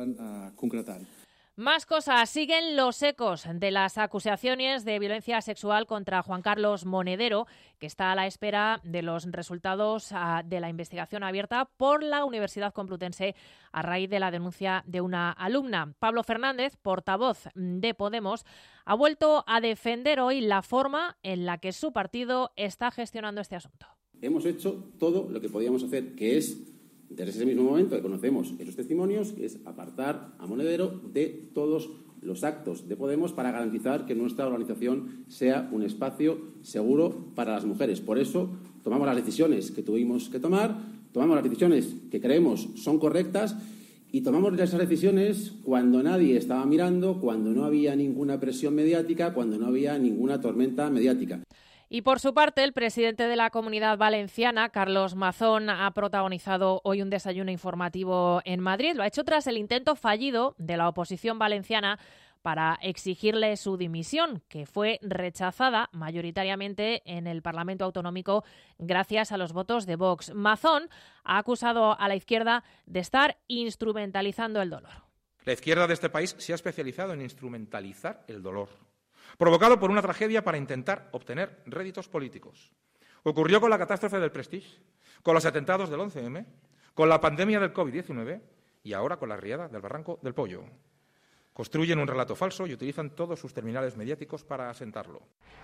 Más cosas. Siguen los ecos de las acusaciones de violencia sexual contra Juan Carlos Monedero, que está a la espera de los resultados de la investigación abierta por la Universidad Complutense a raíz de la denuncia de una alumna. Pablo Fernández, portavoz de Podemos, ha vuelto a defender hoy la forma en la que su partido está gestionando este asunto. Hemos hecho todo lo que podíamos hacer, que es, desde ese mismo momento que conocemos esos testimonios, es apartar a Monedero de todos los actos de Podemos para garantizar que nuestra organización sea un espacio seguro para las mujeres. Por eso tomamos las decisiones que tuvimos que tomar, tomamos las decisiones que creemos son correctas y tomamos esas decisiones cuando nadie estaba mirando, cuando no había ninguna presión mediática, cuando no había ninguna tormenta mediática. Y por su parte, el presidente de la Comunidad Valenciana, Carlos Mazón, ha protagonizado hoy un desayuno informativo en Madrid. Lo ha hecho tras el intento fallido de la oposición valenciana para exigirle su dimisión, que fue rechazada mayoritariamente en el Parlamento Autonómico gracias a los votos de Vox. Mazón ha acusado a la izquierda de estar instrumentalizando el dolor. La izquierda de este país se ha especializado en instrumentalizar el dolor, provocado por una tragedia para intentar obtener réditos políticos. Ocurrió con la catástrofe del Prestige, con los atentados del 11M, con la pandemia del COVID-19 y ahora con la riada del Barranco del Pollo. Construyen un relato falso y utilizan todos sus terminales mediáticos para asentarlo.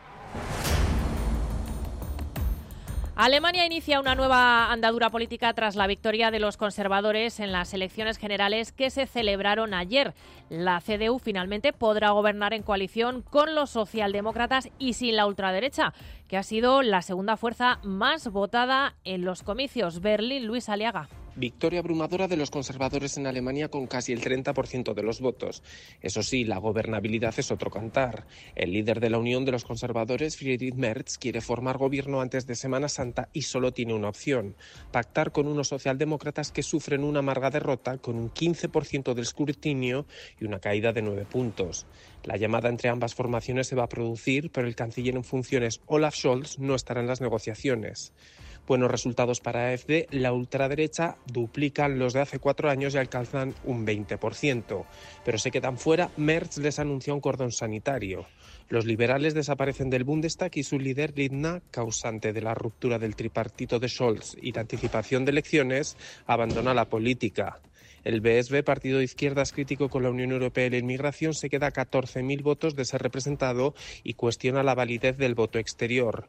Alemania inicia una nueva andadura política tras la victoria de los conservadores en las elecciones generales que se celebraron ayer. La CDU finalmente podrá gobernar en coalición con los socialdemócratas y sin la ultraderecha, que ha sido la segunda fuerza más votada en los comicios. Berlín, Luis Aliaga. Victoria abrumadora de los conservadores en Alemania con casi el 30% de los votos. Eso sí, la gobernabilidad es otro cantar. El líder de la Unión de los Conservadores, Friedrich Merz, quiere formar gobierno antes de Semana Santa y solo tiene una opción: pactar con unos socialdemócratas que sufren una amarga derrota con un 15% del escrutinio y una caída de 9 puntos. La llamada entre ambas formaciones se va a producir, pero el canciller en funciones, Olaf Scholz, no estará en las negociaciones. Buenos resultados para AfD, la ultraderecha duplican los de hace 4 años y alcanzan un 20%. Pero se quedan fuera. Merz les anunció un cordón sanitario. Los liberales desaparecen del Bundestag y su líder, Lindner, causante de la ruptura del tripartito de Scholz y la anticipación de elecciones, abandona la política. El BSV, partido de izquierdas crítico con la Unión Europea y la inmigración, se queda a 14.000 votos de ser representado y cuestiona la validez del voto exterior.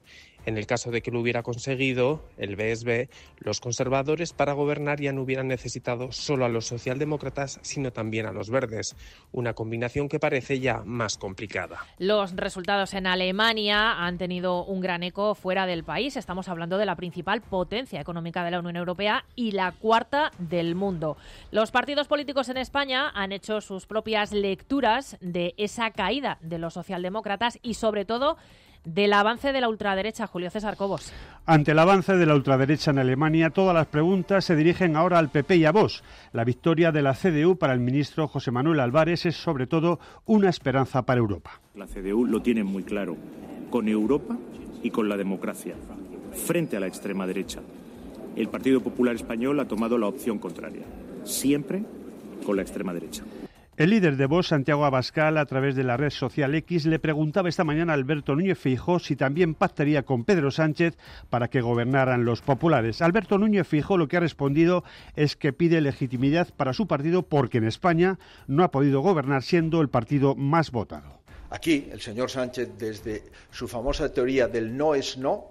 En el caso de que lo hubiera conseguido el BSB, los conservadores para gobernar ya no hubieran necesitado solo a los socialdemócratas, sino también a los verdes, una combinación que parece ya más complicada. Los resultados en Alemania han tenido un gran eco fuera del país. Estamos hablando de la principal potencia económica de la Unión Europea y la cuarta del mundo. Los partidos políticos en España han hecho sus propias lecturas de esa caída de los socialdemócratas y, sobre todo, del avance de la ultraderecha. Julio César Cobos. Ante el avance de la ultraderecha en Alemania, todas las preguntas se dirigen ahora al PP y a Vox. La victoria de la CDU para el ministro José Manuel Álvarez es sobre todo una esperanza para Europa. La CDU lo tiene muy claro, con Europa y con la democracia, frente a la extrema derecha. El Partido Popular Español ha tomado la opción contraria, siempre con la extrema derecha. El líder de Vox, Santiago Abascal, a través de la red social X, le preguntaba esta mañana a Alberto Núñez Feijóo si también pactaría con Pedro Sánchez para que gobernaran los populares. Alberto Núñez Feijóo lo que ha respondido es que pide legitimidad para su partido porque en España no ha podido gobernar siendo el partido más votado. Aquí, el señor Sánchez, desde su famosa teoría del no es no,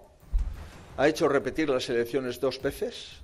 ha hecho repetir las elecciones 2 veces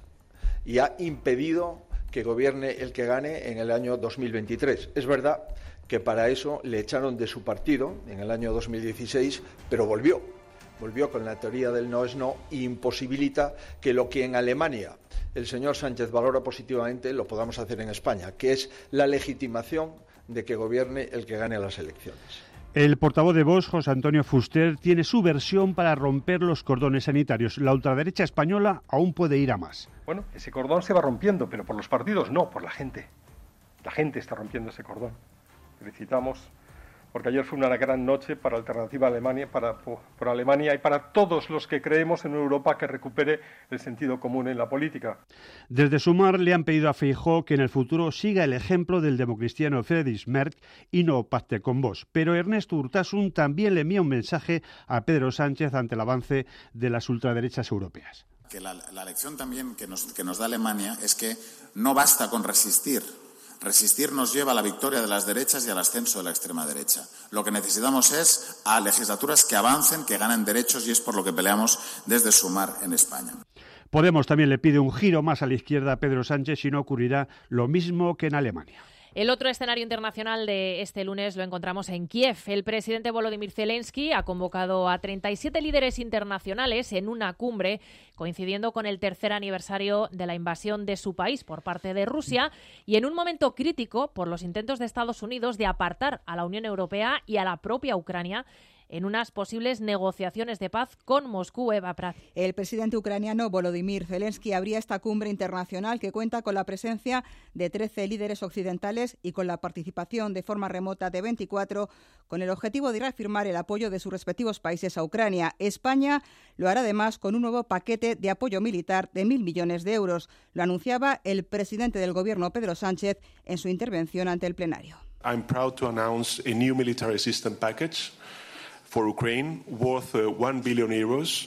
y ha impedido que gobierne el que gane en el año 2023. Es verdad que para eso le echaron de su partido en el año 2016, pero volvió con la teoría del no es no e imposibilita que lo que en Alemania el señor Sánchez valora positivamente lo podamos hacer en España, que es la legitimación de que gobierne el que gane las elecciones. El portavoz de Vox, José Antonio Fuster, tiene su versión para romper los cordones sanitarios. La ultraderecha española aún puede ir a más. Bueno, ese cordón se va rompiendo, pero por los partidos no, por la gente. La gente está rompiendo ese cordón. Felicitamos, porque ayer fue una gran noche para Alternativa Alemania, por Alemania y para todos los que creemos en Europa que recupere el sentido común en la política. Desde Sumar le han pedido a Feijóo que en el futuro siga el ejemplo del democristiano Friedrich Merz y no pacte con Vox. Pero Ernesto Urtasun también le envía un mensaje a Pedro Sánchez ante el avance de las ultraderechas europeas. Que la lección también que nos da Alemania es que no basta con resistir. Resistir nos lleva a la victoria de las derechas y al ascenso de la extrema derecha. Lo que necesitamos es a legislaturas que avancen, que ganen derechos, y es por lo que peleamos desde Sumar en España. Podemos también le pide un giro más a la izquierda a Pedro Sánchez y no ocurrirá lo mismo que en Alemania. El otro escenario internacional de este lunes lo encontramos en Kiev. El presidente Volodymyr Zelensky ha convocado a 37 líderes internacionales en una cumbre coincidiendo con el 3er aniversario de la invasión de su país por parte de Rusia y en un momento crítico por los intentos de Estados Unidos de apartar a la Unión Europea y a la propia Ucrania en unas posibles negociaciones de paz con Moscú. Eva Prat. El presidente ucraniano Volodymyr Zelensky abría esta cumbre internacional que cuenta con la presencia de 13 líderes occidentales y con la participación de forma remota de 24, con el objetivo de reafirmar el apoyo de sus respectivos países a Ucrania. España lo hará además con un nuevo paquete de apoyo militar de 1.000 millones de euros. Lo anunciaba el presidente del Gobierno, Pedro Sánchez, en su intervención ante el plenario. I'm proud to announce a new military assistance package for Ukraine worth 1 billion euros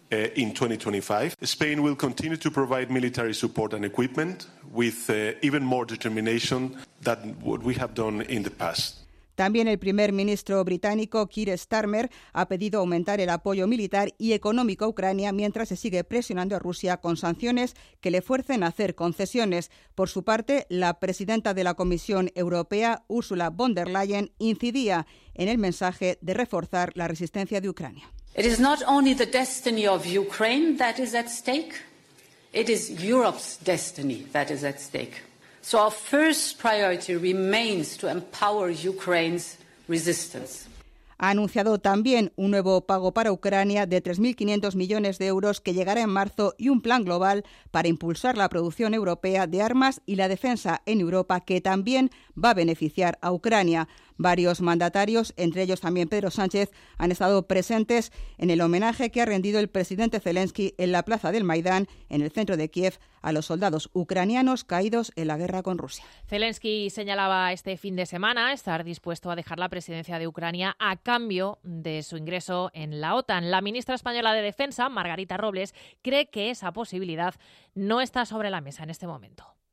in 2025. Spain will continue to provide military support and equipment with even more determination than what we have done in the past. También el primer ministro británico, Keir Starmer, ha pedido aumentar el apoyo militar y económico a Ucrania mientras se sigue presionando a Rusia con sanciones que le fuercen a hacer concesiones. Por su parte, la presidenta de la Comisión Europea, Ursula von der Leyen, incidía en el mensaje de reforzar la resistencia de Ucrania. It is not only the destiny of Ukraine that is at stake, it is Europe's destiny that is at stake. So our first priority remains to empower Ukraine's resistance. Ha anunciado también un nuevo pago para Ucrania de 3.500 millones de euros que llegará en marzo y un plan global para impulsar la producción europea de armas y la defensa en Europa que también va a beneficiar a Ucrania. Varios mandatarios, entre ellos también Pedro Sánchez, han estado presentes en el homenaje que ha rendido el presidente Zelensky en la plaza del Maidán, en el centro de Kiev, a los soldados ucranianos caídos en la guerra con Rusia. Zelensky señalaba este fin de semana estar dispuesto a dejar la presidencia de Ucrania a cambio de su ingreso en la OTAN. La ministra española de Defensa, Margarita Robles, cree que esa posibilidad no está sobre la mesa en este momento.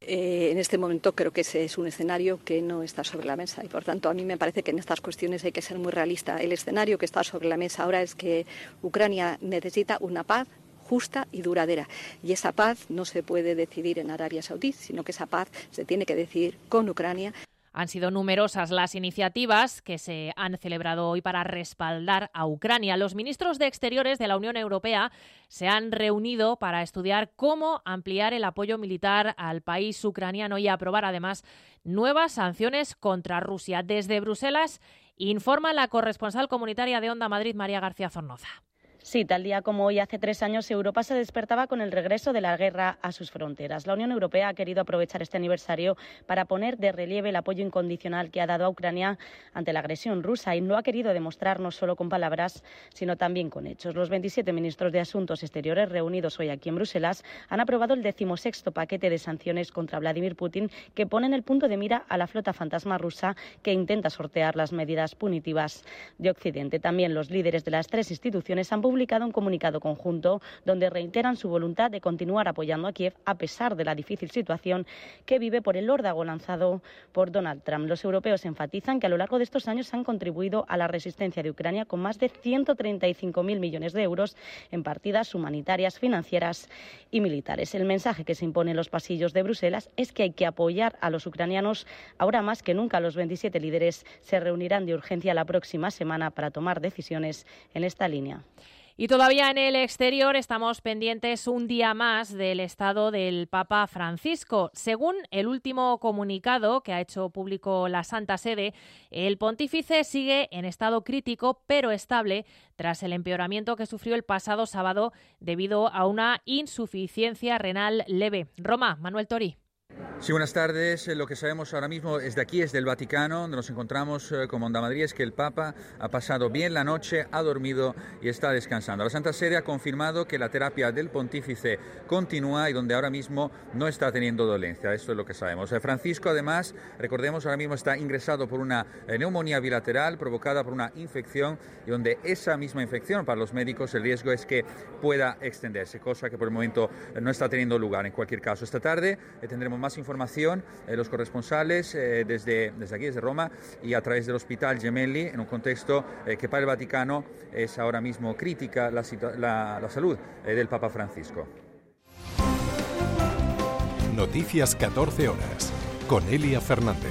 En este momento creo que ese es un escenario que no está sobre la mesa y, por tanto, a mí me parece que en estas cuestiones hay que ser muy realista. El escenario que está sobre la mesa ahora es que Ucrania necesita una paz justa y duradera. Y esa paz no se puede decidir en Arabia Saudí, sino que esa paz se tiene que decidir con Ucrania. Han sido numerosas las iniciativas que se han celebrado hoy para respaldar a Ucrania. Los ministros de Exteriores de la Unión Europea se han reunido para estudiar cómo ampliar el apoyo militar al país ucraniano y aprobar además nuevas sanciones contra Rusia. Desde Bruselas informa la corresponsal comunitaria de Onda Madrid, María García Zornoza. Sí, tal día como hoy, hace 3 años, Europa se despertaba con el regreso de la guerra a sus fronteras. La Unión Europea ha querido aprovechar este aniversario para poner de relieve el apoyo incondicional que ha dado a Ucrania ante la agresión rusa y lo ha querido demostrar no solo con palabras, sino también con hechos. Los 27 ministros de Asuntos Exteriores reunidos hoy aquí en Bruselas han aprobado el 16º paquete de sanciones contra Vladimir Putin que pone en el punto de mira a la flota fantasma rusa que intenta sortear las medidas punitivas de Occidente. También los líderes de las 3 instituciones han publicado un comunicado conjunto donde reiteran su voluntad de continuar apoyando a Kiev a pesar de la difícil situación que vive por el órdago lanzado por Donald Trump. Los europeos enfatizan que a lo largo de estos años han contribuido a la resistencia de Ucrania con más de 135.000 millones de euros en partidas humanitarias, financieras y militares. El mensaje que se impone en los pasillos de Bruselas es que hay que apoyar a los ucranianos. Ahora más que nunca los 27 líderes se reunirán de urgencia la próxima semana para tomar decisiones en esta línea. Y todavía en el exterior estamos pendientes un día más del estado del Papa Francisco. Según el último comunicado que ha hecho público la Santa Sede, el pontífice sigue en estado crítico pero estable tras el empeoramiento que sufrió el pasado sábado debido a una insuficiencia renal leve. Roma, Manuel Tori. Sí, buenas tardes. Lo que sabemos ahora mismo es de aquí, es del Vaticano, donde nos encontramos como Onda Madrid, es que el Papa ha pasado bien la noche, ha dormido y está descansando. La Santa Sede ha confirmado que la terapia del pontífice continúa y donde ahora mismo no está teniendo dolencia. Esto es lo que sabemos. Francisco, además, recordemos, ahora mismo está ingresado por una neumonía bilateral provocada por una infección y donde esa misma infección, para los médicos, el riesgo es que pueda extenderse, cosa que por el momento no está teniendo lugar. En cualquier caso, esta tarde tendremos más información, los corresponsales desde aquí, desde Roma y a través del Hospital Gemelli, en un contexto que para el Vaticano es ahora mismo crítica la salud del Papa Francisco. Noticias 14 horas, con Elia Fernández.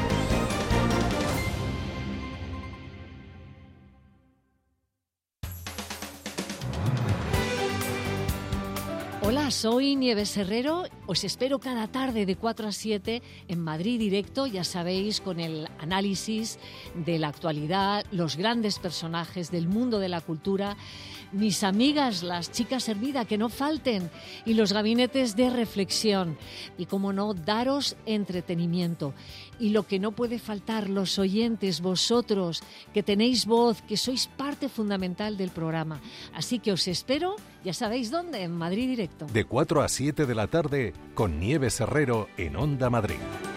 Hola, soy Nieves Herrero. Os espero cada tarde de 4 a 7 en Madrid Directo, ya sabéis, con el análisis de la actualidad, los grandes personajes del mundo de la cultura, mis amigas, las chicas Hermida, que no falten, y los gabinetes de reflexión. Y, como no, daros entretenimiento. Y lo que no puede faltar, los oyentes, vosotros, que tenéis voz, que sois parte fundamental del programa. Así que os espero, ya sabéis dónde, en Madrid Directo. De 4 a 7 de la tarde, con Nieves Herrero en Onda Madrid.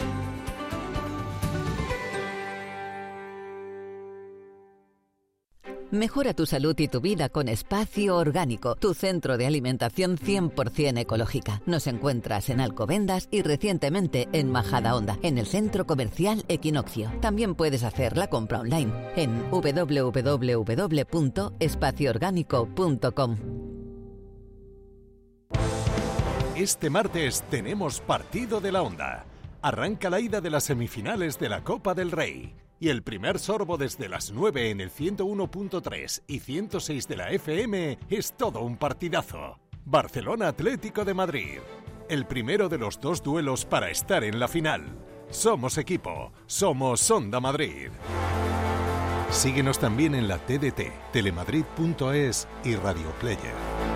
Mejora tu salud y tu vida con Espacio Orgánico, tu centro de alimentación 100% ecológica. Nos encuentras en Alcobendas y recientemente en Majadahonda, en el centro comercial Equinoccio. También puedes hacer la compra online en www.espacioorgánico.com. Este martes tenemos partido de la Onda. Arranca la ida de las semifinales de la Copa del Rey. Y el primer sorbo desde las 9 en el 101.3 y 106 de la FM es todo un partidazo. Barcelona Atlético de Madrid. El primero de los 2 duelos para estar en la final. Somos equipo, somos Onda Madrid. Síguenos también en la TDT, telemadrid.es y Radio Player.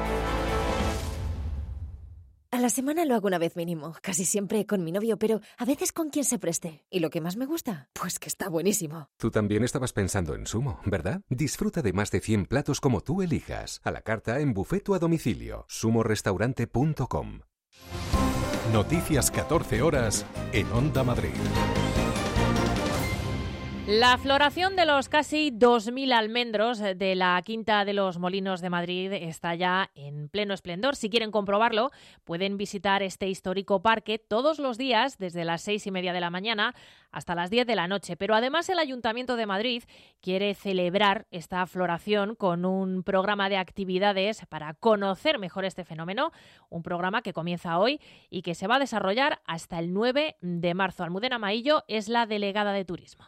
A la semana lo hago una vez mínimo, casi siempre con mi novio, pero a veces con quien se preste. ¿Y lo que más me gusta? Pues que está buenísimo. Tú también estabas pensando en Sumo, ¿verdad? Disfruta de más de 100 platos como tú elijas, a la carta, en buffet o a domicilio. sumorestaurante.com. Noticias 14 horas en Onda Madrid. La floración de los casi 2.000 almendros de la Quinta de los Molinos de Madrid está ya en pleno esplendor. Si quieren comprobarlo, pueden visitar este histórico parque todos los días desde las 6:30 de la mañana hasta las 10 de la noche. Pero además el Ayuntamiento de Madrid quiere celebrar esta floración con un programa de actividades para conocer mejor este fenómeno, un programa que comienza hoy y que se va a desarrollar hasta el 9 de marzo. Almudena Maillo es la delegada de Turismo.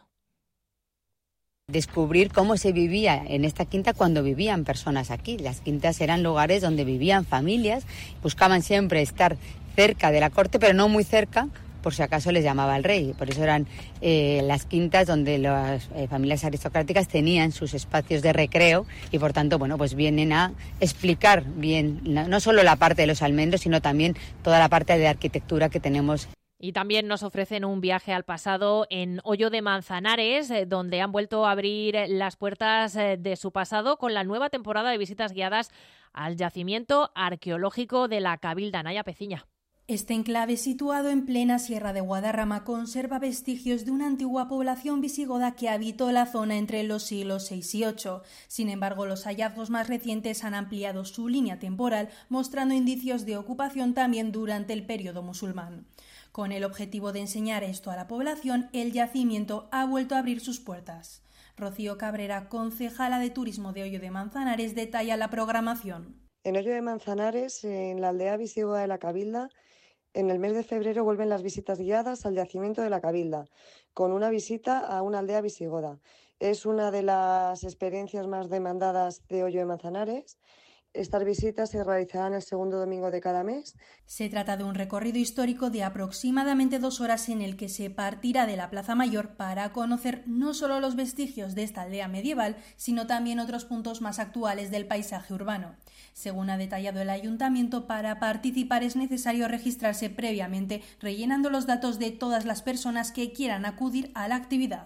Descubrir cómo se vivía en esta quinta cuando vivían personas aquí. Las quintas eran lugares donde vivían familias, buscaban siempre estar cerca de la corte, pero no muy cerca, por si acaso les llamaba el rey. Por eso eran las quintas donde las familias aristocráticas tenían sus espacios de recreo y, por tanto, bueno, pues vienen a explicar bien no solo la parte de los almendros, sino también toda la parte de arquitectura que tenemos. Y también nos ofrecen un viaje al pasado en Hoyo de Manzanares, donde han vuelto a abrir las puertas de su pasado con la nueva temporada de visitas guiadas al yacimiento arqueológico de la Cabilda. Naya Peciña. Este enclave, situado en plena Sierra de Guadarrama, conserva vestigios de una antigua población visigoda que habitó la zona entre los siglos VI y VIII. Sin embargo, los hallazgos más recientes han ampliado su línea temporal, mostrando indicios de ocupación también durante el periodo musulmán. Con el objetivo de enseñar esto a la población, el yacimiento ha vuelto a abrir sus puertas. Rocío Cabrera, concejala de Turismo de Hoyo de Manzanares, detalla la programación. En Hoyo de Manzanares, en la aldea visigoda de la Cabilda, en el mes de febrero vuelven las visitas guiadas al yacimiento de la Cabilda, con una visita a una aldea visigoda. Es una de las experiencias más demandadas de Hoyo de Manzanares. Estas visitas se realizarán el segundo domingo de cada mes. Se trata de un recorrido histórico de aproximadamente 2 horas en el que se partirá de la Plaza Mayor para conocer no solo los vestigios de esta aldea medieval, sino también otros puntos más actuales del paisaje urbano. Según ha detallado el Ayuntamiento, para participar es necesario registrarse previamente, rellenando los datos de todas las personas que quieran acudir a la actividad.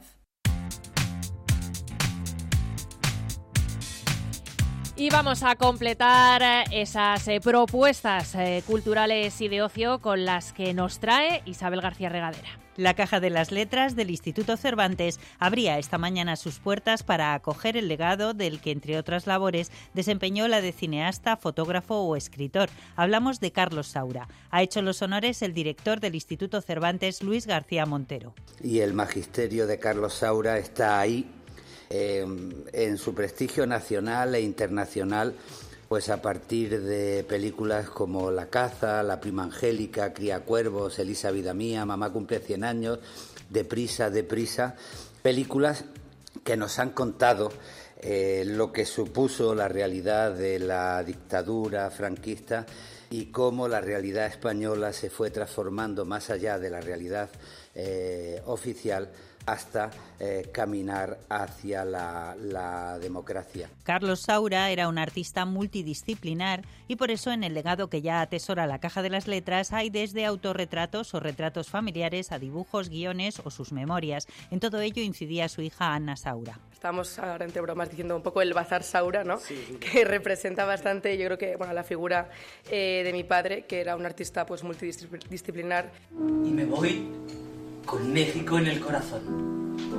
Y vamos a completar esas propuestas culturales y de ocio con las que nos trae Isabel García Regadera. La Caja de las Letras del Instituto Cervantes abría esta mañana sus puertas para acoger el legado del que, entre otras labores, desempeñó la de cineasta, fotógrafo o escritor. Hablamos de Carlos Saura. Ha hecho los honores el director del Instituto Cervantes, Luis García Montero. Y el magisterio de Carlos Saura está ahí, en su prestigio nacional e internacional, pues a partir de películas como La caza, La prima angélica, Cría cuervos, Elisa vida mía, Mamá cumple 100 años, Deprisa, películas que nos han contado lo que supuso la realidad de la dictadura franquista y cómo la realidad española se fue transformando más allá de la realidad oficial hasta caminar hacia la democracia. Carlos Saura era un artista multidisciplinar y por eso en el legado que ya atesora la Caja de las Letras hay desde autorretratos o retratos familiares a dibujos, guiones o sus memorias. En todo ello incidía su hija Ana Saura. Estamos ahora entre bromas diciendo un poco el bazar Saura, ¿no? Sí. Que representa bastante, yo creo que la figura de mi padre, que era un artista pues multidisciplinar. Y me voy con México en el corazón.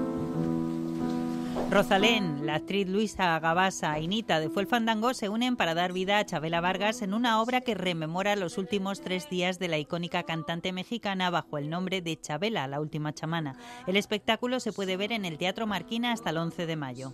Rosalén, la actriz Luisa Gabasa y Nita de Fue el Fandango se unen para dar vida a Chabela Vargas en una obra que rememora los últimos 3 días de la icónica cantante mexicana bajo el nombre de Chabela, la última chamana. El espectáculo se puede ver en el Teatro Marquina hasta el 11 de mayo.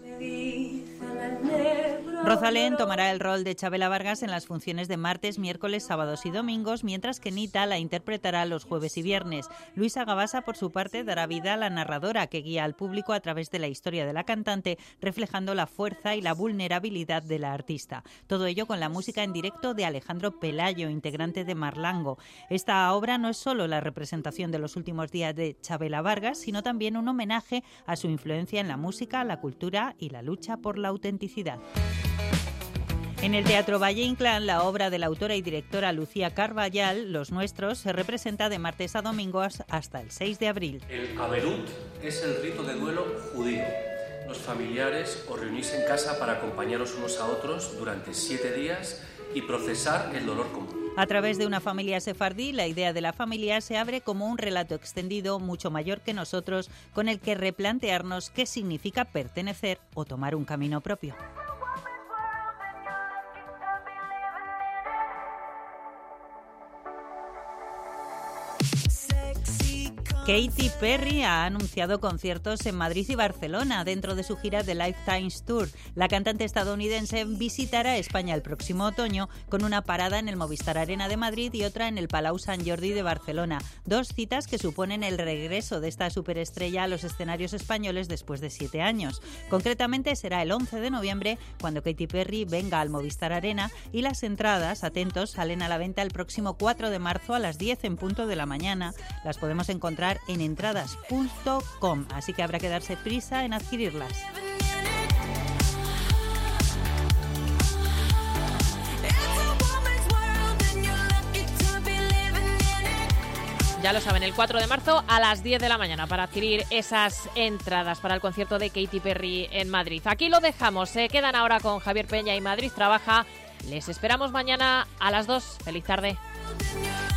Rosalén tomará el rol de Chabela Vargas en las funciones de martes, miércoles, sábados y domingos, mientras que Nita la interpretará los jueves y viernes. Luisa Gabasa, por su parte, dará vida a la narradora que guía al público a través de la historia de la cantante, reflejando la fuerza y la vulnerabilidad de la artista. Todo ello con la música en directo de Alejandro Pelayo, integrante de Marlango. Esta obra no es solo la representación de los últimos días de Chabela Vargas, sino también un homenaje a su influencia en la música, la cultura y la lucha por la autenticidad. En el Teatro Valle Inclán, la obra de la autora y directora Lucía Carballal, Los Nuestros, se representa de martes a domingos hasta el 6 de abril. El Averut es el rito de duelo judío. Los familiares os reunís en casa para acompañaros unos a otros durante 7 días y procesar el dolor común. A través de una familia sefardí, la idea de la familia se abre como un relato extendido mucho mayor que nosotros, con el que replantearnos qué significa pertenecer o tomar un camino propio. Katy Perry ha anunciado conciertos en Madrid y Barcelona dentro de su gira de Lifetime Tour. La cantante estadounidense visitará España el próximo otoño con una parada en el Movistar Arena de Madrid y otra en el Palau Sant Jordi de Barcelona. 2 citas que suponen el regreso de esta superestrella a los escenarios españoles después de 7 años. Concretamente será el 11 de noviembre cuando Katy Perry venga al Movistar Arena y las entradas, atentos, salen a la venta el próximo 4 de marzo a las 10 en punto de la mañana. Las podemos encontrar en entradas.com, así que habrá que darse prisa en adquirirlas. Ya lo saben, el 4 de marzo a las 10 de la mañana para adquirir esas entradas para el concierto de Katy Perry en Madrid. Aquí lo dejamos, se quedan ahora con Javier Peña y Madrid Trabaja. Les esperamos mañana a las 2. Feliz tarde.